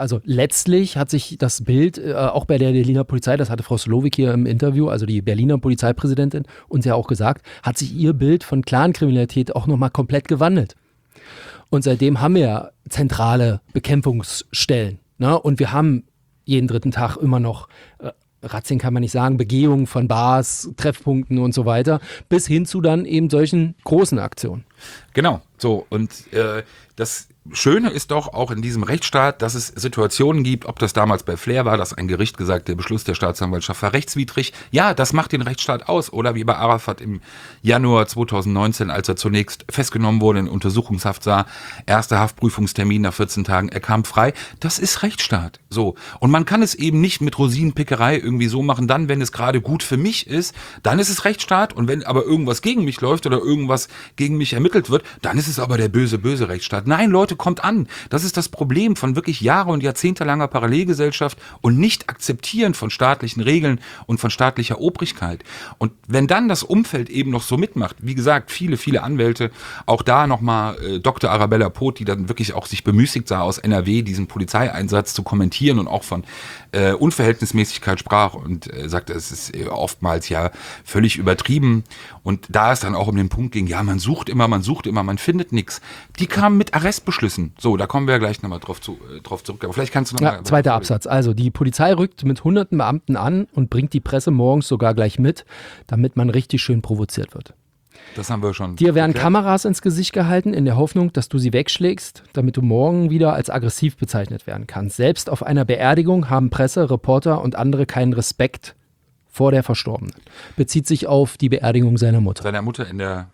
das Bild auch bei der Berliner Polizei, das hatte Frau Slowik hier im Interview, also die Berliner Polizeipräsidentin, uns ja auch gesagt, hat sich ihr Bild von Clankriminalität auch nochmal komplett gewandelt. Und seitdem haben wir ja zentrale Bekämpfungsstellen. Ne? Und wir haben jeden dritten Tag immer noch, Razzien kann man nicht sagen, Begehungen von Bars, Treffpunkten und so weiter, bis hin zu dann eben solchen großen Aktionen. Genau, so. Und das Schöne ist doch auch in diesem Rechtsstaat, dass es Situationen gibt, ob das damals bei Flair war, dass ein Gericht gesagt, der Beschluss der Staatsanwaltschaft war rechtswidrig. Ja, das macht den Rechtsstaat aus. Oder wie bei Arafat im Januar 2019, als er zunächst festgenommen wurde, in Untersuchungshaft sah, erster Haftprüfungstermin nach 14 Tagen, er kam frei. Das ist Rechtsstaat. So. Und man kann es eben nicht mit Rosinenpickerei irgendwie so machen, dann, wenn es gerade gut für mich ist, dann ist es Rechtsstaat. Und wenn aber irgendwas gegen mich läuft oder irgendwas gegen mich ermittelt wird, dann ist es aber der böse, böse Rechtsstaat. Nein, Leute, kommt an. Das ist das Problem von wirklich Jahre- und jahrzehntelanger Parallelgesellschaft und nicht akzeptieren von staatlichen Regeln und von staatlicher Obrigkeit. Und wenn dann das Umfeld eben noch so mitmacht, wie gesagt, viele, viele Anwälte, auch da nochmal Dr. Arabella Poth, die dann wirklich auch sich bemüßigt sah, aus NRW diesen Polizeieinsatz zu kommentieren und auch von Unverhältnismäßigkeit sprach und sagte, es ist oftmals ja völlig übertrieben. Und da es dann auch um den Punkt ging, ja, man sucht immer, man findet nichts. Die kamen mit Arrestbeschlüssen. So, da kommen wir ja gleich nochmal drauf zurück. Aber vielleicht kannst du noch mal. Zweiter Absatz. Also die Polizei rückt mit hunderten Beamten an und bringt die Presse morgens sogar gleich mit, damit man richtig schön provoziert wird. Das haben wir schon. Dir werden Kameras ins Gesicht gehalten, in der Hoffnung, dass du sie wegschlägst, damit du morgen wieder als aggressiv bezeichnet werden kannst. Selbst auf einer Beerdigung haben Presse, Reporter und andere keinen Respekt vor der Verstorbenen. Bezieht sich auf die Beerdigung seiner Mutter. Seiner Mutter in der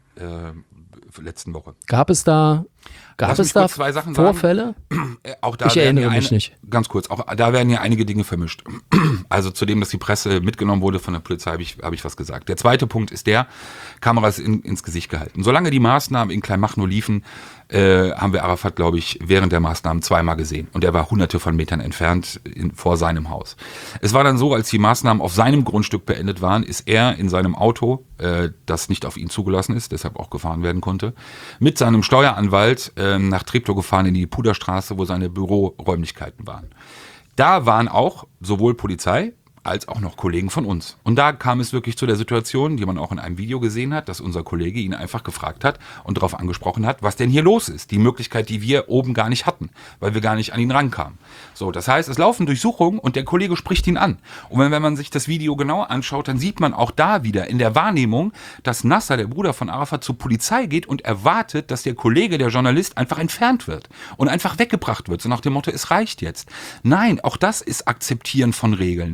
letzten Woche. Gab es da zwei Sachen Vorfälle? Auch da ich erinnere mich nicht. Ganz kurz, auch da werden ja einige Dinge vermischt. Also zu dem, dass die Presse mitgenommen wurde von der Polizei, habe ich was gesagt. Der zweite Punkt ist Kameras ins Gesicht gehalten. Solange die Maßnahmen in Kleinmachnow liefen, haben wir Arafat, glaube ich, während der Maßnahmen zweimal gesehen. Und er war hunderte von Metern entfernt vor seinem Haus. Es war dann so, als die Maßnahmen auf seinem Grundstück beendet waren, ist er in seinem Auto, das nicht auf ihn zugelassen ist, deshalb auch gefahren werden konnte, mit seinem Steueranwalt nach Treptow gefahren in die Puderstraße, wo seine Büroräumlichkeiten waren. Da waren auch sowohl Polizei als auch noch Kollegen von uns. Und da kam es wirklich zu der Situation, die man auch in einem Video gesehen hat, dass unser Kollege ihn einfach gefragt hat und darauf angesprochen hat, was denn hier los ist. Die Möglichkeit, die wir oben gar nicht hatten, weil wir gar nicht an ihn rankamen. So, das heißt, es laufen Durchsuchungen und der Kollege spricht ihn an. Und wenn man sich das Video genauer anschaut, dann sieht man auch da wieder in der Wahrnehmung, dass Nasser, der Bruder von Arafat, zur Polizei geht und erwartet, dass der Kollege, der Journalist, einfach entfernt wird und einfach weggebracht wird. So nach dem Motto, es reicht jetzt. Nein, auch das ist Akzeptieren von Regeln. Es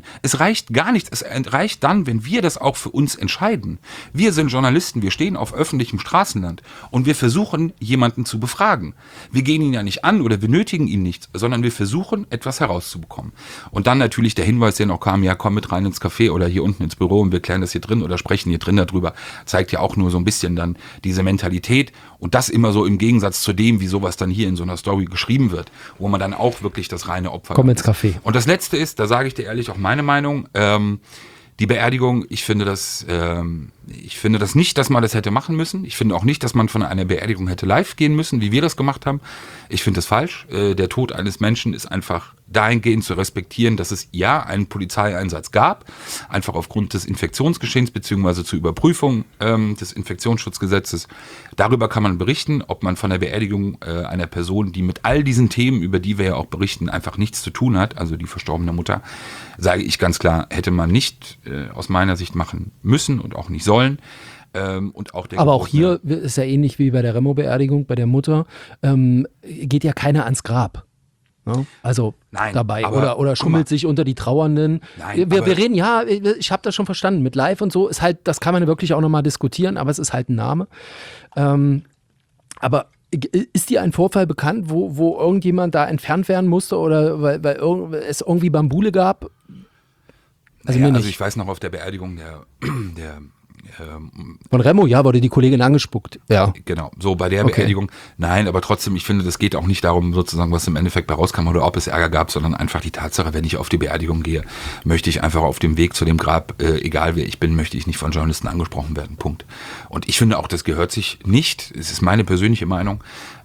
reicht gar nichts. Es reicht dann, wenn wir das auch für uns entscheiden. Wir sind Journalisten, wir stehen auf öffentlichem Straßenland und wir versuchen, jemanden zu befragen. Wir gehen ihn ja nicht an oder wir nötigen ihn nicht, sondern wir versuchen, etwas herauszubekommen. Und dann natürlich der Hinweis, der noch kam, ja, komm mit rein ins Café oder hier unten ins Büro und wir klären das hier drin oder sprechen hier drin darüber, zeigt ja auch nur so ein bisschen dann diese Mentalität und das immer so im Gegensatz zu dem, wie sowas dann hier in so einer Story geschrieben wird, wo man dann auch wirklich das reine Opfer Komm ins Café. Und das Letzte ist, da sage ich dir ehrlich auch meine Meinung, die Beerdigung, ich finde das nicht, dass man das hätte machen müssen. Ich finde auch nicht, dass man von einer Beerdigung hätte live gehen müssen, wie wir das gemacht haben. Ich finde das falsch. Der Tod eines Menschen ist einfach dahingehend zu respektieren, dass es ja einen Polizeieinsatz gab, einfach aufgrund des Infektionsgeschehens beziehungsweise zur Überprüfung des Infektionsschutzgesetzes. Darüber kann man berichten, ob man von der Beerdigung einer Person, die mit all diesen Themen, über die wir ja auch berichten, einfach nichts zu tun hat, also die verstorbene Mutter, sage ich ganz klar, hätte man nicht aus meiner Sicht machen müssen und auch nicht sollen. Und auch aber auch hier ist ja ähnlich wie bei der Remo-Beerdigung, bei der Mutter, geht ja keiner ans Grab. Ne? Also Nein, dabei aber, oder schummelt sich unter die Trauernden. Nein, wir reden, ja, ich habe das schon verstanden, mit Live und so ist halt, das kann man wirklich auch nochmal diskutieren, aber es ist halt ein Name. Aber ist dir ein Vorfall bekannt, wo irgendjemand da entfernt werden musste oder weil es irgendwie Bambule gab? Also, also ich weiß noch, auf der Beerdigung der von Remo, ja, wurde die Kollegin angespuckt. Ja. Genau, so bei der Beerdigung. Nein, aber trotzdem, ich finde, das geht auch nicht darum, sozusagen, was im Endeffekt bei rauskam oder ob es Ärger gab, sondern einfach die Tatsache, wenn ich auf die Beerdigung gehe, möchte ich einfach auf dem Weg zu dem Grab, egal wer ich bin, möchte ich nicht von Journalisten angesprochen werden. Punkt. Und ich finde auch, das gehört sich nicht. Es ist meine persönliche Meinung.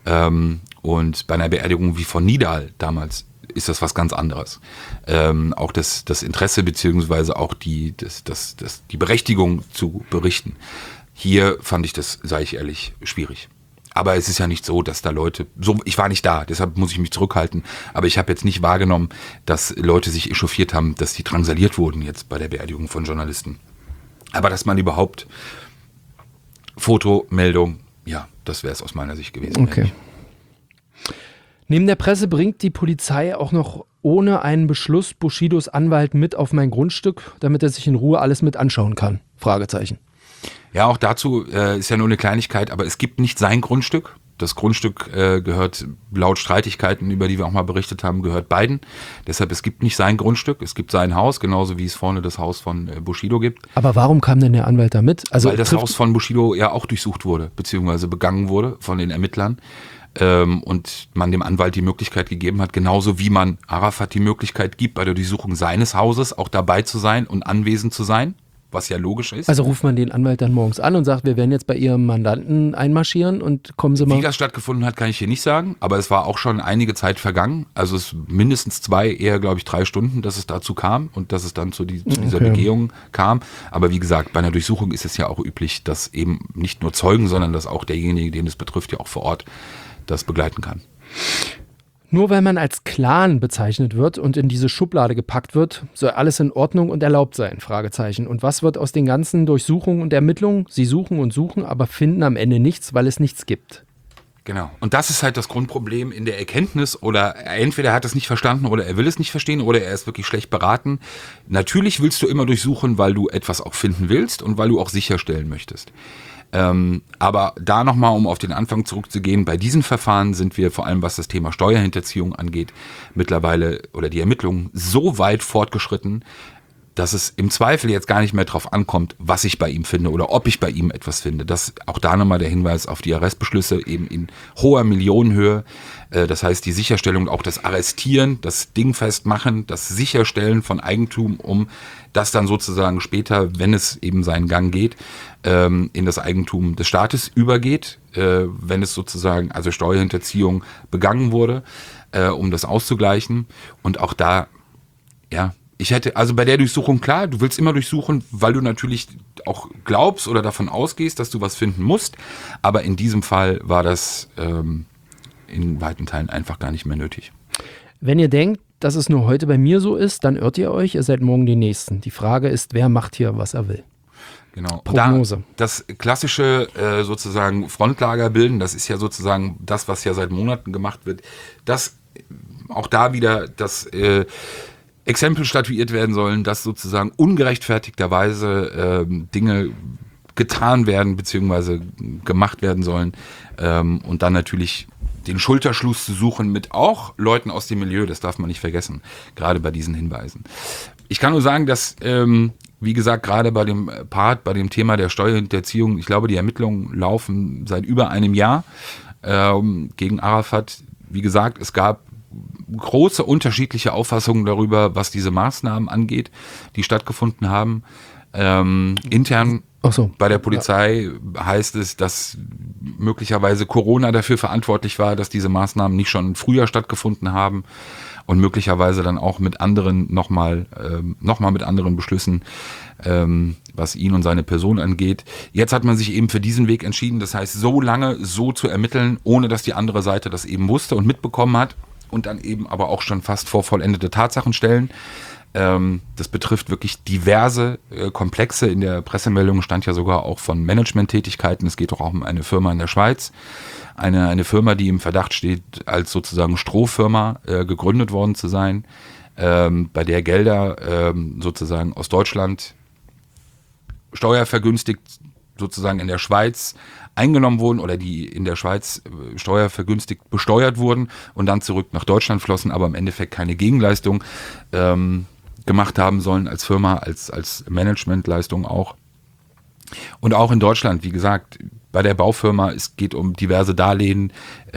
Und bei einer Beerdigung wie von Nidal damals ist das was ganz anderes. Auch das Interesse beziehungsweise auch die Berechtigung zu berichten. Hier fand ich das, sage ich ehrlich, schwierig. Aber es ist ja nicht so, dass da Leute, ich war nicht da, deshalb muss ich mich zurückhalten, aber ich habe jetzt nicht wahrgenommen, dass Leute sich echauffiert haben, dass die drangsaliert wurden jetzt bei der Beerdigung von Journalisten. Aber dass man überhaupt Fotomeldung, ja, das wäre es aus meiner Sicht gewesen. Okay. Neben der Presse bringt die Polizei auch noch ohne einen Beschluss Bushidos Anwalt mit auf mein Grundstück, damit er sich in Ruhe alles mit anschauen kann. Fragezeichen. Ja, auch dazu ist ja nur eine Kleinigkeit, aber es gibt nicht sein Grundstück. Das Grundstück gehört laut Streitigkeiten, über die wir auch mal berichtet haben, gehört beiden. Deshalb, es gibt nicht sein Grundstück, es gibt sein Haus, genauso wie es vorne das Haus von Bushido gibt. Aber warum kam denn der Anwalt da mit? Also weil das Haus von Bushido ja auch durchsucht wurde, beziehungsweise begangen wurde von den Ermittlern. Und man dem Anwalt die Möglichkeit gegeben hat, genauso wie man Arafat die Möglichkeit gibt, bei der Durchsuchung seines Hauses auch dabei zu sein und anwesend zu sein, was ja logisch ist. Also ruft man den Anwalt dann morgens an und sagt, wir werden jetzt bei Ihrem Mandanten einmarschieren und kommen Sie mal. Wie das stattgefunden hat, kann ich hier nicht sagen, aber es war auch schon einige Zeit vergangen, also es mindestens 2, eher glaube ich 3 Stunden, dass es dazu kam und dass es dann zu dieser Begehung kam. Aber wie gesagt, bei einer Durchsuchung ist es ja auch üblich, dass eben nicht nur Zeugen, sondern dass auch derjenige, den es betrifft, ja auch vor Ort das begleiten kann. Nur weil man als Clan bezeichnet wird und in diese Schublade gepackt wird, soll alles in Ordnung und erlaubt sein? Fragezeichen. Und was wird aus den ganzen Durchsuchungen und Ermittlungen? Sie suchen und suchen, aber finden am Ende nichts, weil es nichts gibt. Genau. Und das ist halt das Grundproblem in der Erkenntnis, oder entweder er hat es nicht verstanden oder er will es nicht verstehen oder er ist wirklich schlecht beraten. Natürlich willst du immer durchsuchen, weil du etwas auch finden willst und weil du auch sicherstellen möchtest. Aber da nochmal, um auf den Anfang zurückzugehen, bei diesen Verfahren sind wir vor allem, was das Thema Steuerhinterziehung angeht, mittlerweile oder die Ermittlungen so weit fortgeschritten, dass es im Zweifel jetzt gar nicht mehr drauf ankommt, was ich bei ihm finde oder ob ich bei ihm etwas finde. Das auch da nochmal der Hinweis auf die Arrestbeschlüsse eben in hoher Millionenhöhe. Das heißt, die Sicherstellung, auch das Arrestieren, das Ding festmachen, das Sicherstellen von Eigentum, um das dann sozusagen später, wenn es eben seinen Gang geht, in das Eigentum des Staates übergeht, wenn es sozusagen, also Steuerhinterziehung begangen wurde, um das auszugleichen. Und auch da, ja, ich hätte, also bei der Durchsuchung, klar, du willst immer durchsuchen, weil du natürlich auch glaubst oder davon ausgehst, dass du was finden musst. Aber in diesem Fall war das in weiten Teilen einfach gar nicht mehr nötig. Wenn ihr denkt, dass es nur heute bei mir so ist, dann irrt ihr euch, ihr seid morgen die Nächsten. Die Frage ist, wer macht hier, was er will? Genau. Prognose. Da, das klassische sozusagen Frontlager bilden, das ist ja sozusagen das, was ja seit Monaten gemacht wird. Das auch da wieder das Exempel statuiert werden sollen, dass sozusagen ungerechtfertigterweise Dinge getan werden bzw. gemacht werden sollen und dann natürlich den Schulterschluss zu suchen mit auch Leuten aus dem Milieu, das darf man nicht vergessen, gerade bei diesen Hinweisen. Ich kann nur sagen, dass, wie gesagt, gerade bei dem Thema der Steuerhinterziehung, ich glaube, die Ermittlungen laufen seit über einem Jahr gegen Arafat. Wie gesagt, es gab große unterschiedliche Auffassungen darüber, was diese Maßnahmen angeht, die stattgefunden haben. Intern bei der Polizei heißt es, dass möglicherweise Corona dafür verantwortlich war, dass diese Maßnahmen nicht schon früher stattgefunden haben und möglicherweise dann auch mit anderen nochmal mit anderen Beschlüssen, was ihn und seine Person angeht. Jetzt hat man sich eben für diesen Weg entschieden, das heißt, so lange so zu ermitteln, ohne dass die andere Seite das eben wusste und mitbekommen hat und dann eben aber auch schon fast vor vollendete Tatsachen stellen. Das betrifft wirklich diverse Komplexe. In der Pressemeldung stand ja sogar auch von Managementtätigkeiten. Es geht doch auch um eine Firma in der Schweiz. Eine Firma, die im Verdacht steht, als sozusagen Strohfirma gegründet worden zu sein, bei der Gelder sozusagen aus Deutschland steuervergünstigt sozusagen in der Schweiz eingenommen wurden oder die in der Schweiz steuervergünstigt besteuert wurden und dann zurück nach Deutschland flossen, aber im Endeffekt keine Gegenleistung gemacht haben sollen als Firma, als Managementleistung auch. Und auch in Deutschland, wie gesagt, bei der Baufirma, es geht um diverse Darlehen,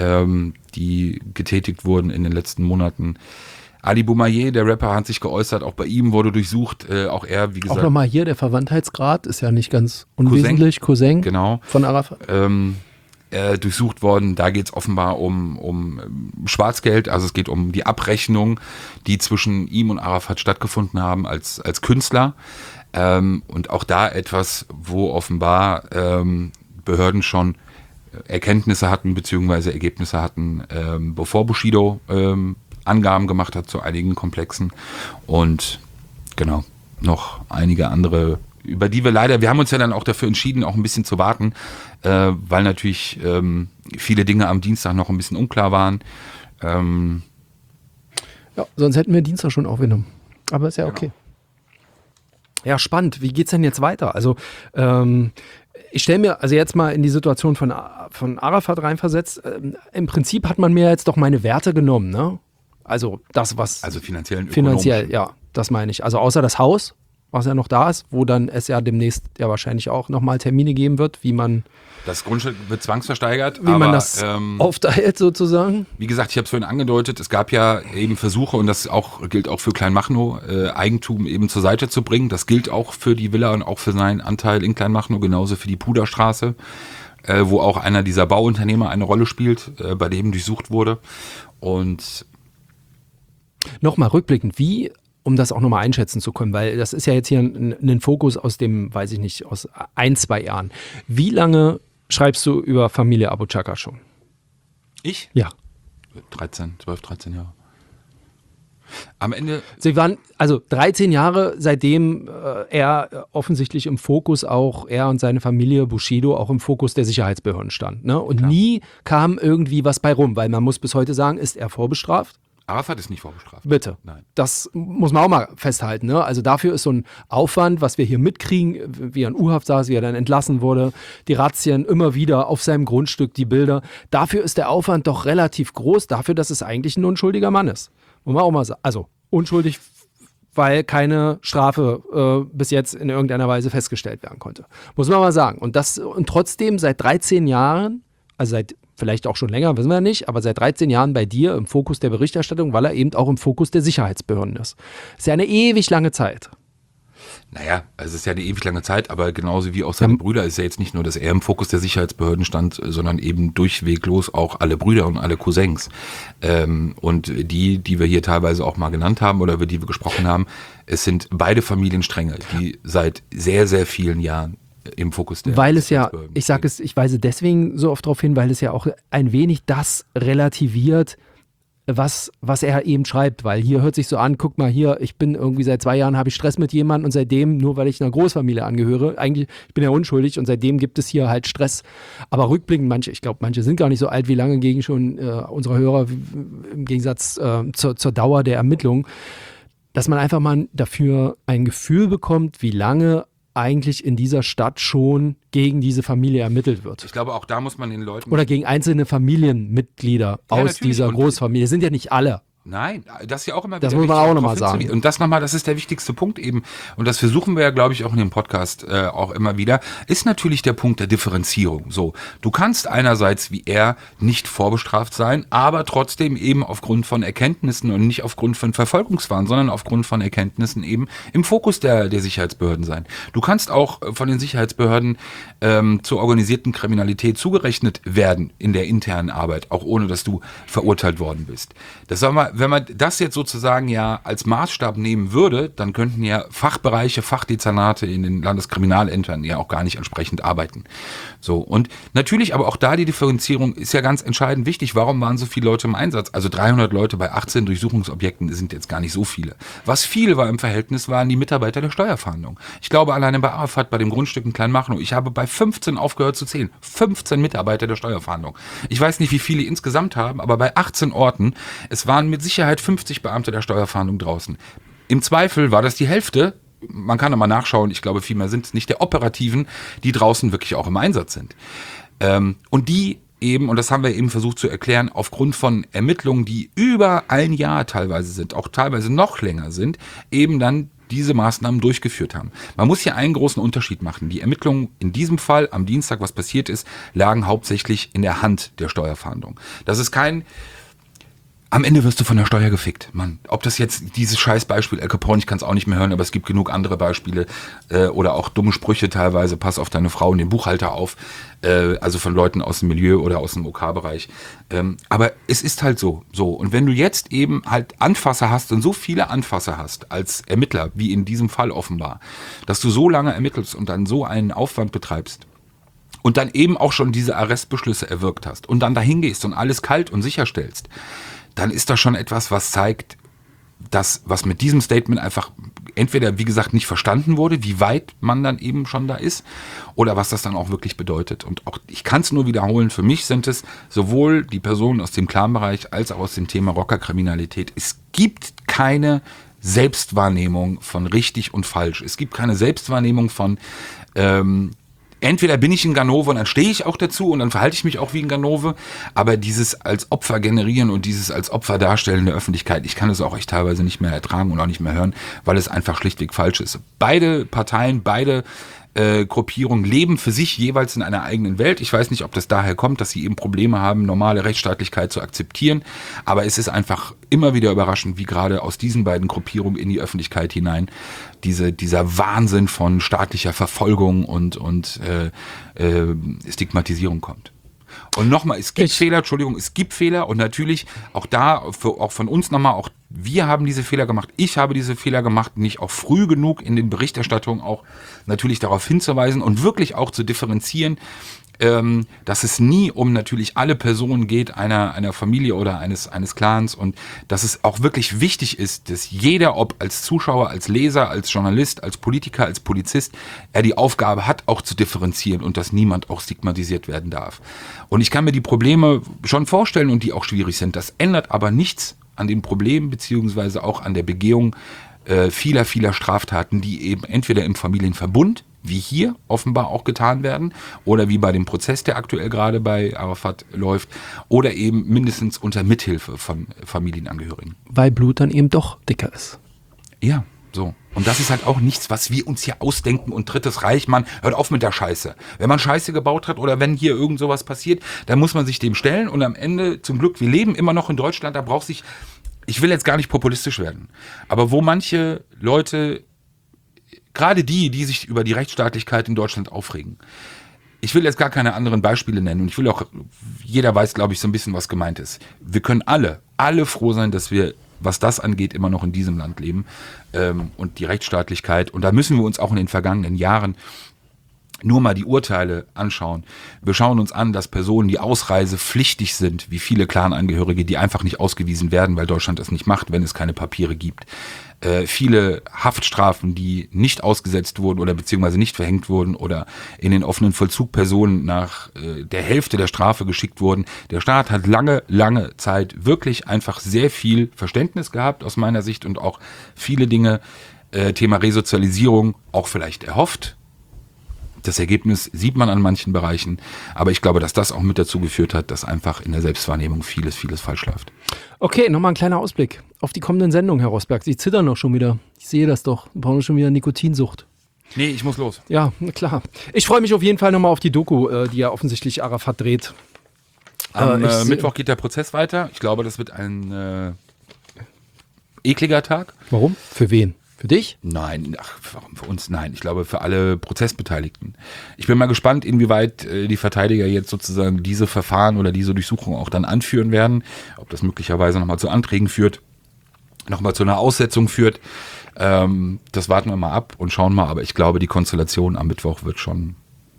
die getätigt wurden in den letzten Monaten. Ali Boumaier, der Rapper, hat sich geäußert, auch bei ihm wurde durchsucht, auch er, wie gesagt. Auch nochmal hier, der Verwandtheitsgrad ist ja nicht ganz unwesentlich, Cousin genau, von Arafat. Durchsucht worden, da geht es offenbar um Schwarzgeld, also es geht um die Abrechnung, die zwischen ihm und Arafat stattgefunden haben als Künstler und auch da etwas, wo offenbar Behörden schon Erkenntnisse hatten bzw. Ergebnisse hatten, bevor Bushido Angaben gemacht hat zu einigen Komplexen und genau, noch einige andere, über die wir haben uns ja dann auch dafür entschieden, auch ein bisschen zu warten, weil natürlich viele Dinge am Dienstag noch ein bisschen unklar waren. Ja, sonst hätten wir Dienstag schon aufgenommen. Aber ist ja okay. Ja, spannend. Wie geht's denn jetzt weiter? Also ich stelle mir also jetzt mal in die Situation von Arafat reinversetzt. Im Prinzip hat man mir jetzt doch meine Werte genommen, ne? Also das, was... Also finanziell, ja, das meine ich. Also außer das Haus, was ja noch da ist, wo dann es ja demnächst ja wahrscheinlich auch nochmal Termine geben wird, wie man... Das Grundstück wird zwangsversteigert. Wie man das aufteilt sozusagen. Wie gesagt, ich habe es vorhin angedeutet, es gab ja eben Versuche, und das gilt auch für Kleinmachnow, Eigentum eben zur Seite zu bringen. Das gilt auch für die Villa und auch für seinen Anteil in Kleinmachnow, genauso für die Puderstraße, wo auch einer dieser Bauunternehmer eine Rolle spielt, bei dem durchsucht wurde. Und nochmal rückblickend, um das auch nochmal einschätzen zu können, weil das ist ja jetzt hier ein Fokus aus dem, weiß ich nicht, aus 1-2 Jahren. Wie lange schreibst du über Familie Abu Chaka schon? Ich? Ja. 12, 13 Jahre. Am Ende... Sie waren also 13 Jahre, seitdem er offensichtlich im Fokus auch, er und seine Familie Bushido auch im Fokus der Sicherheitsbehörden stand. Ne? Und nie kam irgendwie was bei rum, weil man muss bis heute sagen, ist er vorbestraft? Arafat ist nicht vorbestraft. Bitte. Nein. Das muss man auch mal festhalten. Ne? Also dafür ist so ein Aufwand, was wir hier mitkriegen, wie er in U-Haft saß, wie er dann entlassen wurde, die Razzien immer wieder auf seinem Grundstück, die Bilder. Dafür ist der Aufwand doch relativ groß, dafür, dass es eigentlich ein unschuldiger Mann ist. Muss man auch mal sagen. Also unschuldig, weil keine Strafe bis jetzt in irgendeiner Weise festgestellt werden konnte. Muss man mal sagen. Und trotzdem seit 13 Jahren, also seit vielleicht auch schon länger, wissen wir nicht, aber seit 13 Jahren bei dir im Fokus der Berichterstattung, weil er eben auch im Fokus der Sicherheitsbehörden ist. Ist ja eine ewig lange Zeit. Naja, es ist ja eine ewig lange Zeit, aber genauso wie auch seine Brüder ist ja jetzt nicht nur, dass er im Fokus der Sicherheitsbehörden stand, sondern eben durchweglos auch alle Brüder und alle Cousins. Und die wir hier teilweise auch mal genannt haben oder über die wir gesprochen haben, es sind beide Familienstränge, die seit sehr, sehr vielen Jahren im Fokus der Weil es ja, ich weise deswegen so oft darauf hin, weil es ja auch ein wenig das relativiert, was er eben schreibt, weil hier hört sich so an, guck mal hier, ich bin irgendwie seit 2 Jahren, habe ich Stress mit jemandem und seitdem, nur weil ich einer Großfamilie angehöre, eigentlich, ich bin ja unschuldig und seitdem gibt es hier halt Stress. Aber rückblickend, ich glaube, manche sind gar nicht so alt wie lange gegen schon unsere Hörer im Gegensatz zur Dauer der Ermittlungen. dass man einfach mal dafür ein Gefühl bekommt, wie lange eigentlich in dieser Stadt schon gegen diese Familie ermittelt wird. Ich glaube, auch da muss man den Leuten... Oder gegen einzelne Familienmitglieder aus dieser Großfamilie. Das sind ja nicht alle. Nein, das ist ja auch immer das wieder muss man auch nochmal sagen. Und das nochmal, das ist der wichtigste Punkt eben. Und das versuchen wir ja, glaube ich, auch in dem Podcast auch immer wieder, ist natürlich der Punkt der Differenzierung. So, du kannst einerseits wie er nicht vorbestraft sein, aber trotzdem eben aufgrund von Erkenntnissen und nicht aufgrund von Verfolgungswahn, sondern aufgrund von Erkenntnissen eben im Fokus der Sicherheitsbehörden sein. Du kannst auch von den Sicherheitsbehörden zur organisierten Kriminalität zugerechnet werden in der internen Arbeit, auch ohne, dass du verurteilt worden bist. Das sagen wir, wenn man das jetzt sozusagen ja als Maßstab nehmen würde, dann könnten ja Fachbereiche, Fachdezernate in den Landeskriminalämtern ja auch gar nicht entsprechend arbeiten. So, und natürlich, aber auch da die Differenzierung ist ja ganz entscheidend wichtig. Warum waren so viele Leute im Einsatz? Also 300 Leute bei 18 Durchsuchungsobjekten sind jetzt gar nicht so viele. Was viel war im Verhältnis, waren die Mitarbeiter der Steuerfahndung. Ich glaube, alleine bei Arafat, bei dem Grundstück in Kleinmachnow, ich habe bei 15 aufgehört zu zählen. 15 Mitarbeiter der Steuerfahndung. Ich weiß nicht, wie viele insgesamt haben, aber bei 18 Orten, es waren mit Sicherheit 50 Beamte der Steuerfahndung draußen. Im Zweifel war das die Hälfte, man kann nochmal nachschauen, ich glaube viel mehr sind es nicht, der Operativen, die draußen wirklich auch im Einsatz sind. Und die eben, und das haben wir eben versucht zu erklären, aufgrund von Ermittlungen, die über ein Jahr teilweise sind, auch teilweise noch länger sind, eben dann diese Maßnahmen durchgeführt haben. Man muss hier einen großen Unterschied machen. Die Ermittlungen in diesem Fall am Dienstag, was passiert ist, lagen hauptsächlich in der Hand der Steuerfahndung. Das ist kein... Am Ende wirst du von der Steuer gefickt, Mann. Ob das jetzt dieses Scheißbeispiel, Al Capone, ich kann es auch nicht mehr hören, aber es gibt genug andere Beispiele oder auch dumme Sprüche teilweise, pass auf deine Frau und den Buchhalter auf, also von Leuten aus dem Milieu oder aus dem OK-Bereich. Aber es ist halt so. Und wenn du jetzt eben halt Anfasser hast und so viele Anfasser hast als Ermittler, wie in diesem Fall offenbar, dass du so lange ermittelst und dann so einen Aufwand betreibst, und dann eben auch schon diese Arrestbeschlüsse erwirkt hast und dann dahin gehst und alles kalt und sicherstellst, dann ist das schon etwas, was zeigt, dass was mit diesem Statement einfach entweder, wie gesagt, nicht verstanden wurde, wie weit man dann eben schon da ist oder was das dann auch wirklich bedeutet. Und auch, ich kann es nur wiederholen, für mich sind es sowohl die Personen aus dem Clan-Bereich als auch aus dem Thema Rockerkriminalität. Es gibt keine Selbstwahrnehmung von richtig und falsch. Es gibt keine Selbstwahrnehmung von entweder bin ich ein Ganove und dann stehe ich auch dazu und dann verhalte ich mich auch wie ein Ganove, aber dieses als Opfer generieren und dieses als Opfer darstellen der Öffentlichkeit, ich kann es auch echt teilweise nicht mehr ertragen und auch nicht mehr hören, weil es einfach schlichtweg falsch ist. Beide Parteien, beide Gruppierungen leben für sich jeweils in einer eigenen Welt. Ich weiß nicht, ob das daher kommt, dass sie eben Probleme haben, normale Rechtsstaatlichkeit zu akzeptieren, aber es ist einfach immer wieder überraschend, wie gerade aus diesen beiden Gruppierungen in die Öffentlichkeit hinein dieser Wahnsinn von staatlicher Verfolgung und Stigmatisierung kommt. Und nochmal, es gibt Fehler und natürlich auch da, auch von uns nochmal, auch wir haben diese Fehler gemacht, ich habe diese Fehler gemacht, nicht auch früh genug in den Berichterstattungen auch natürlich darauf hinzuweisen und wirklich auch zu differenzieren, dass es nie um natürlich alle Personen geht, einer Familie oder eines Clans und dass es auch wirklich wichtig ist, dass jeder, ob als Zuschauer, als Leser, als Journalist, als Politiker, als Polizist, er die Aufgabe hat, auch zu differenzieren und dass niemand auch stigmatisiert werden darf. Und ich kann mir die Probleme schon vorstellen und die auch schwierig sind. Das ändert aber nichts an den Problemen beziehungsweise auch an der Begehung vieler Straftaten, die eben entweder im Familienverbund, wie hier offenbar auch getan werden, oder wie bei dem Prozess, der aktuell gerade bei Arafat läuft, oder eben mindestens unter Mithilfe von Familienangehörigen. Weil Blut dann eben doch dicker ist. Ja, so. Und das ist halt auch nichts, was wir uns hier ausdenken und Drittes Reich, Mann, hört auf mit der Scheiße. Wenn man Scheiße gebaut hat oder wenn hier irgend sowas passiert, dann muss man sich dem stellen und am Ende, zum Glück, wir leben immer noch in Deutschland, da braucht sich, ich will jetzt gar nicht populistisch werden, aber wo manche Leute, gerade die sich über die Rechtsstaatlichkeit in Deutschland aufregen, ich will jetzt gar keine anderen Beispiele nennen und ich will auch, jeder weiß, glaube ich, so ein bisschen, was gemeint ist. Wir können alle froh sein, dass wir, was das angeht, immer noch in diesem Land leben und die Rechtsstaatlichkeit. Und da müssen wir uns auch in den vergangenen Jahren nur mal die Urteile anschauen. Wir schauen uns an, dass Personen, die ausreisepflichtig sind, wie viele Clan-Angehörige, die einfach nicht ausgewiesen werden, weil Deutschland es nicht macht, wenn es keine Papiere gibt. Viele Haftstrafen, die nicht ausgesetzt wurden oder beziehungsweise nicht verhängt wurden oder in den offenen Vollzug Personen nach der Hälfte der Strafe geschickt wurden. Der Staat hat lange Zeit wirklich einfach sehr viel Verständnis gehabt aus meiner Sicht und auch viele Dinge, Thema Resozialisierung, auch vielleicht erhofft. Das Ergebnis sieht man an manchen Bereichen, aber ich glaube, dass das auch mit dazu geführt hat, dass einfach in der Selbstwahrnehmung vieles falsch läuft. Okay, nochmal ein kleiner Ausblick auf die kommenden Sendungen, Herr Rosberg. Sie zittern doch schon wieder. Ich sehe das doch. Wir brauchen schon wieder Nikotinsucht. Nee, ich muss los. Ja, klar. Ich freue mich auf jeden Fall nochmal auf die Doku, die ja offensichtlich Arafat dreht. Am Mittwoch geht der Prozess weiter. Ich glaube, das wird ein ekliger Tag. Warum? Für wen? Für dich? Nein, warum für uns? Nein, ich glaube für alle Prozessbeteiligten. Ich bin mal gespannt, inwieweit die Verteidiger jetzt sozusagen diese Verfahren oder diese Durchsuchung auch dann anführen werden. Ob das möglicherweise nochmal zu Anträgen führt, nochmal zu einer Aussetzung führt. Das warten wir mal ab und schauen mal. Aber ich glaube, die Konstellation am Mittwoch wird schon...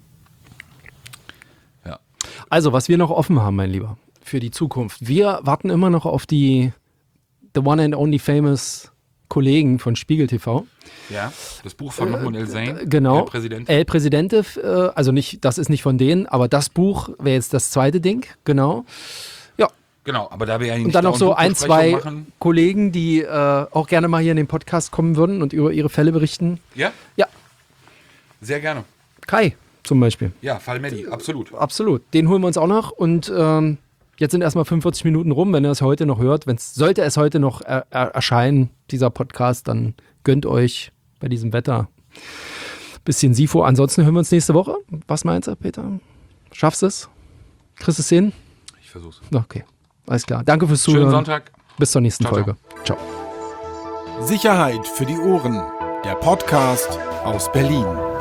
Ja. Also, was wir noch offen haben, mein Lieber, für die Zukunft. Wir warten immer noch auf die The One and Only Famous Kollegen von Spiegel TV. Ja, das Buch von Mahmoud El-Zain, genau. El Presidente. El Presidente, also nicht, das ist nicht von denen, aber das Buch wäre jetzt das zweite Ding, genau. Ja. Genau, aber da wir ja nicht und dann noch so ein, zwei machen. Kollegen, die auch gerne mal hier in den Podcast kommen würden und über ihre Fälle berichten. Ja? Ja. Sehr gerne. Kai zum Beispiel. Ja, Fall Medi, absolut. Absolut. Den holen wir uns auch noch und jetzt sind erstmal 45 Minuten rum, wenn ihr es heute noch hört. Sollte es heute noch erscheinen, dieser Podcast, dann gönnt euch bei diesem Wetter ein bisschen Sifo. Ansonsten hören wir uns nächste Woche. Was meinst du, Peter? Schaffst du es? Kriegst du es hin? Ich versuch's. Okay, alles klar. Danke fürs Zuhören. Schönen Sonntag. Bis zur nächsten Ciao, Folge. Ciao. Sicherheit für die Ohren. Der Podcast aus Berlin.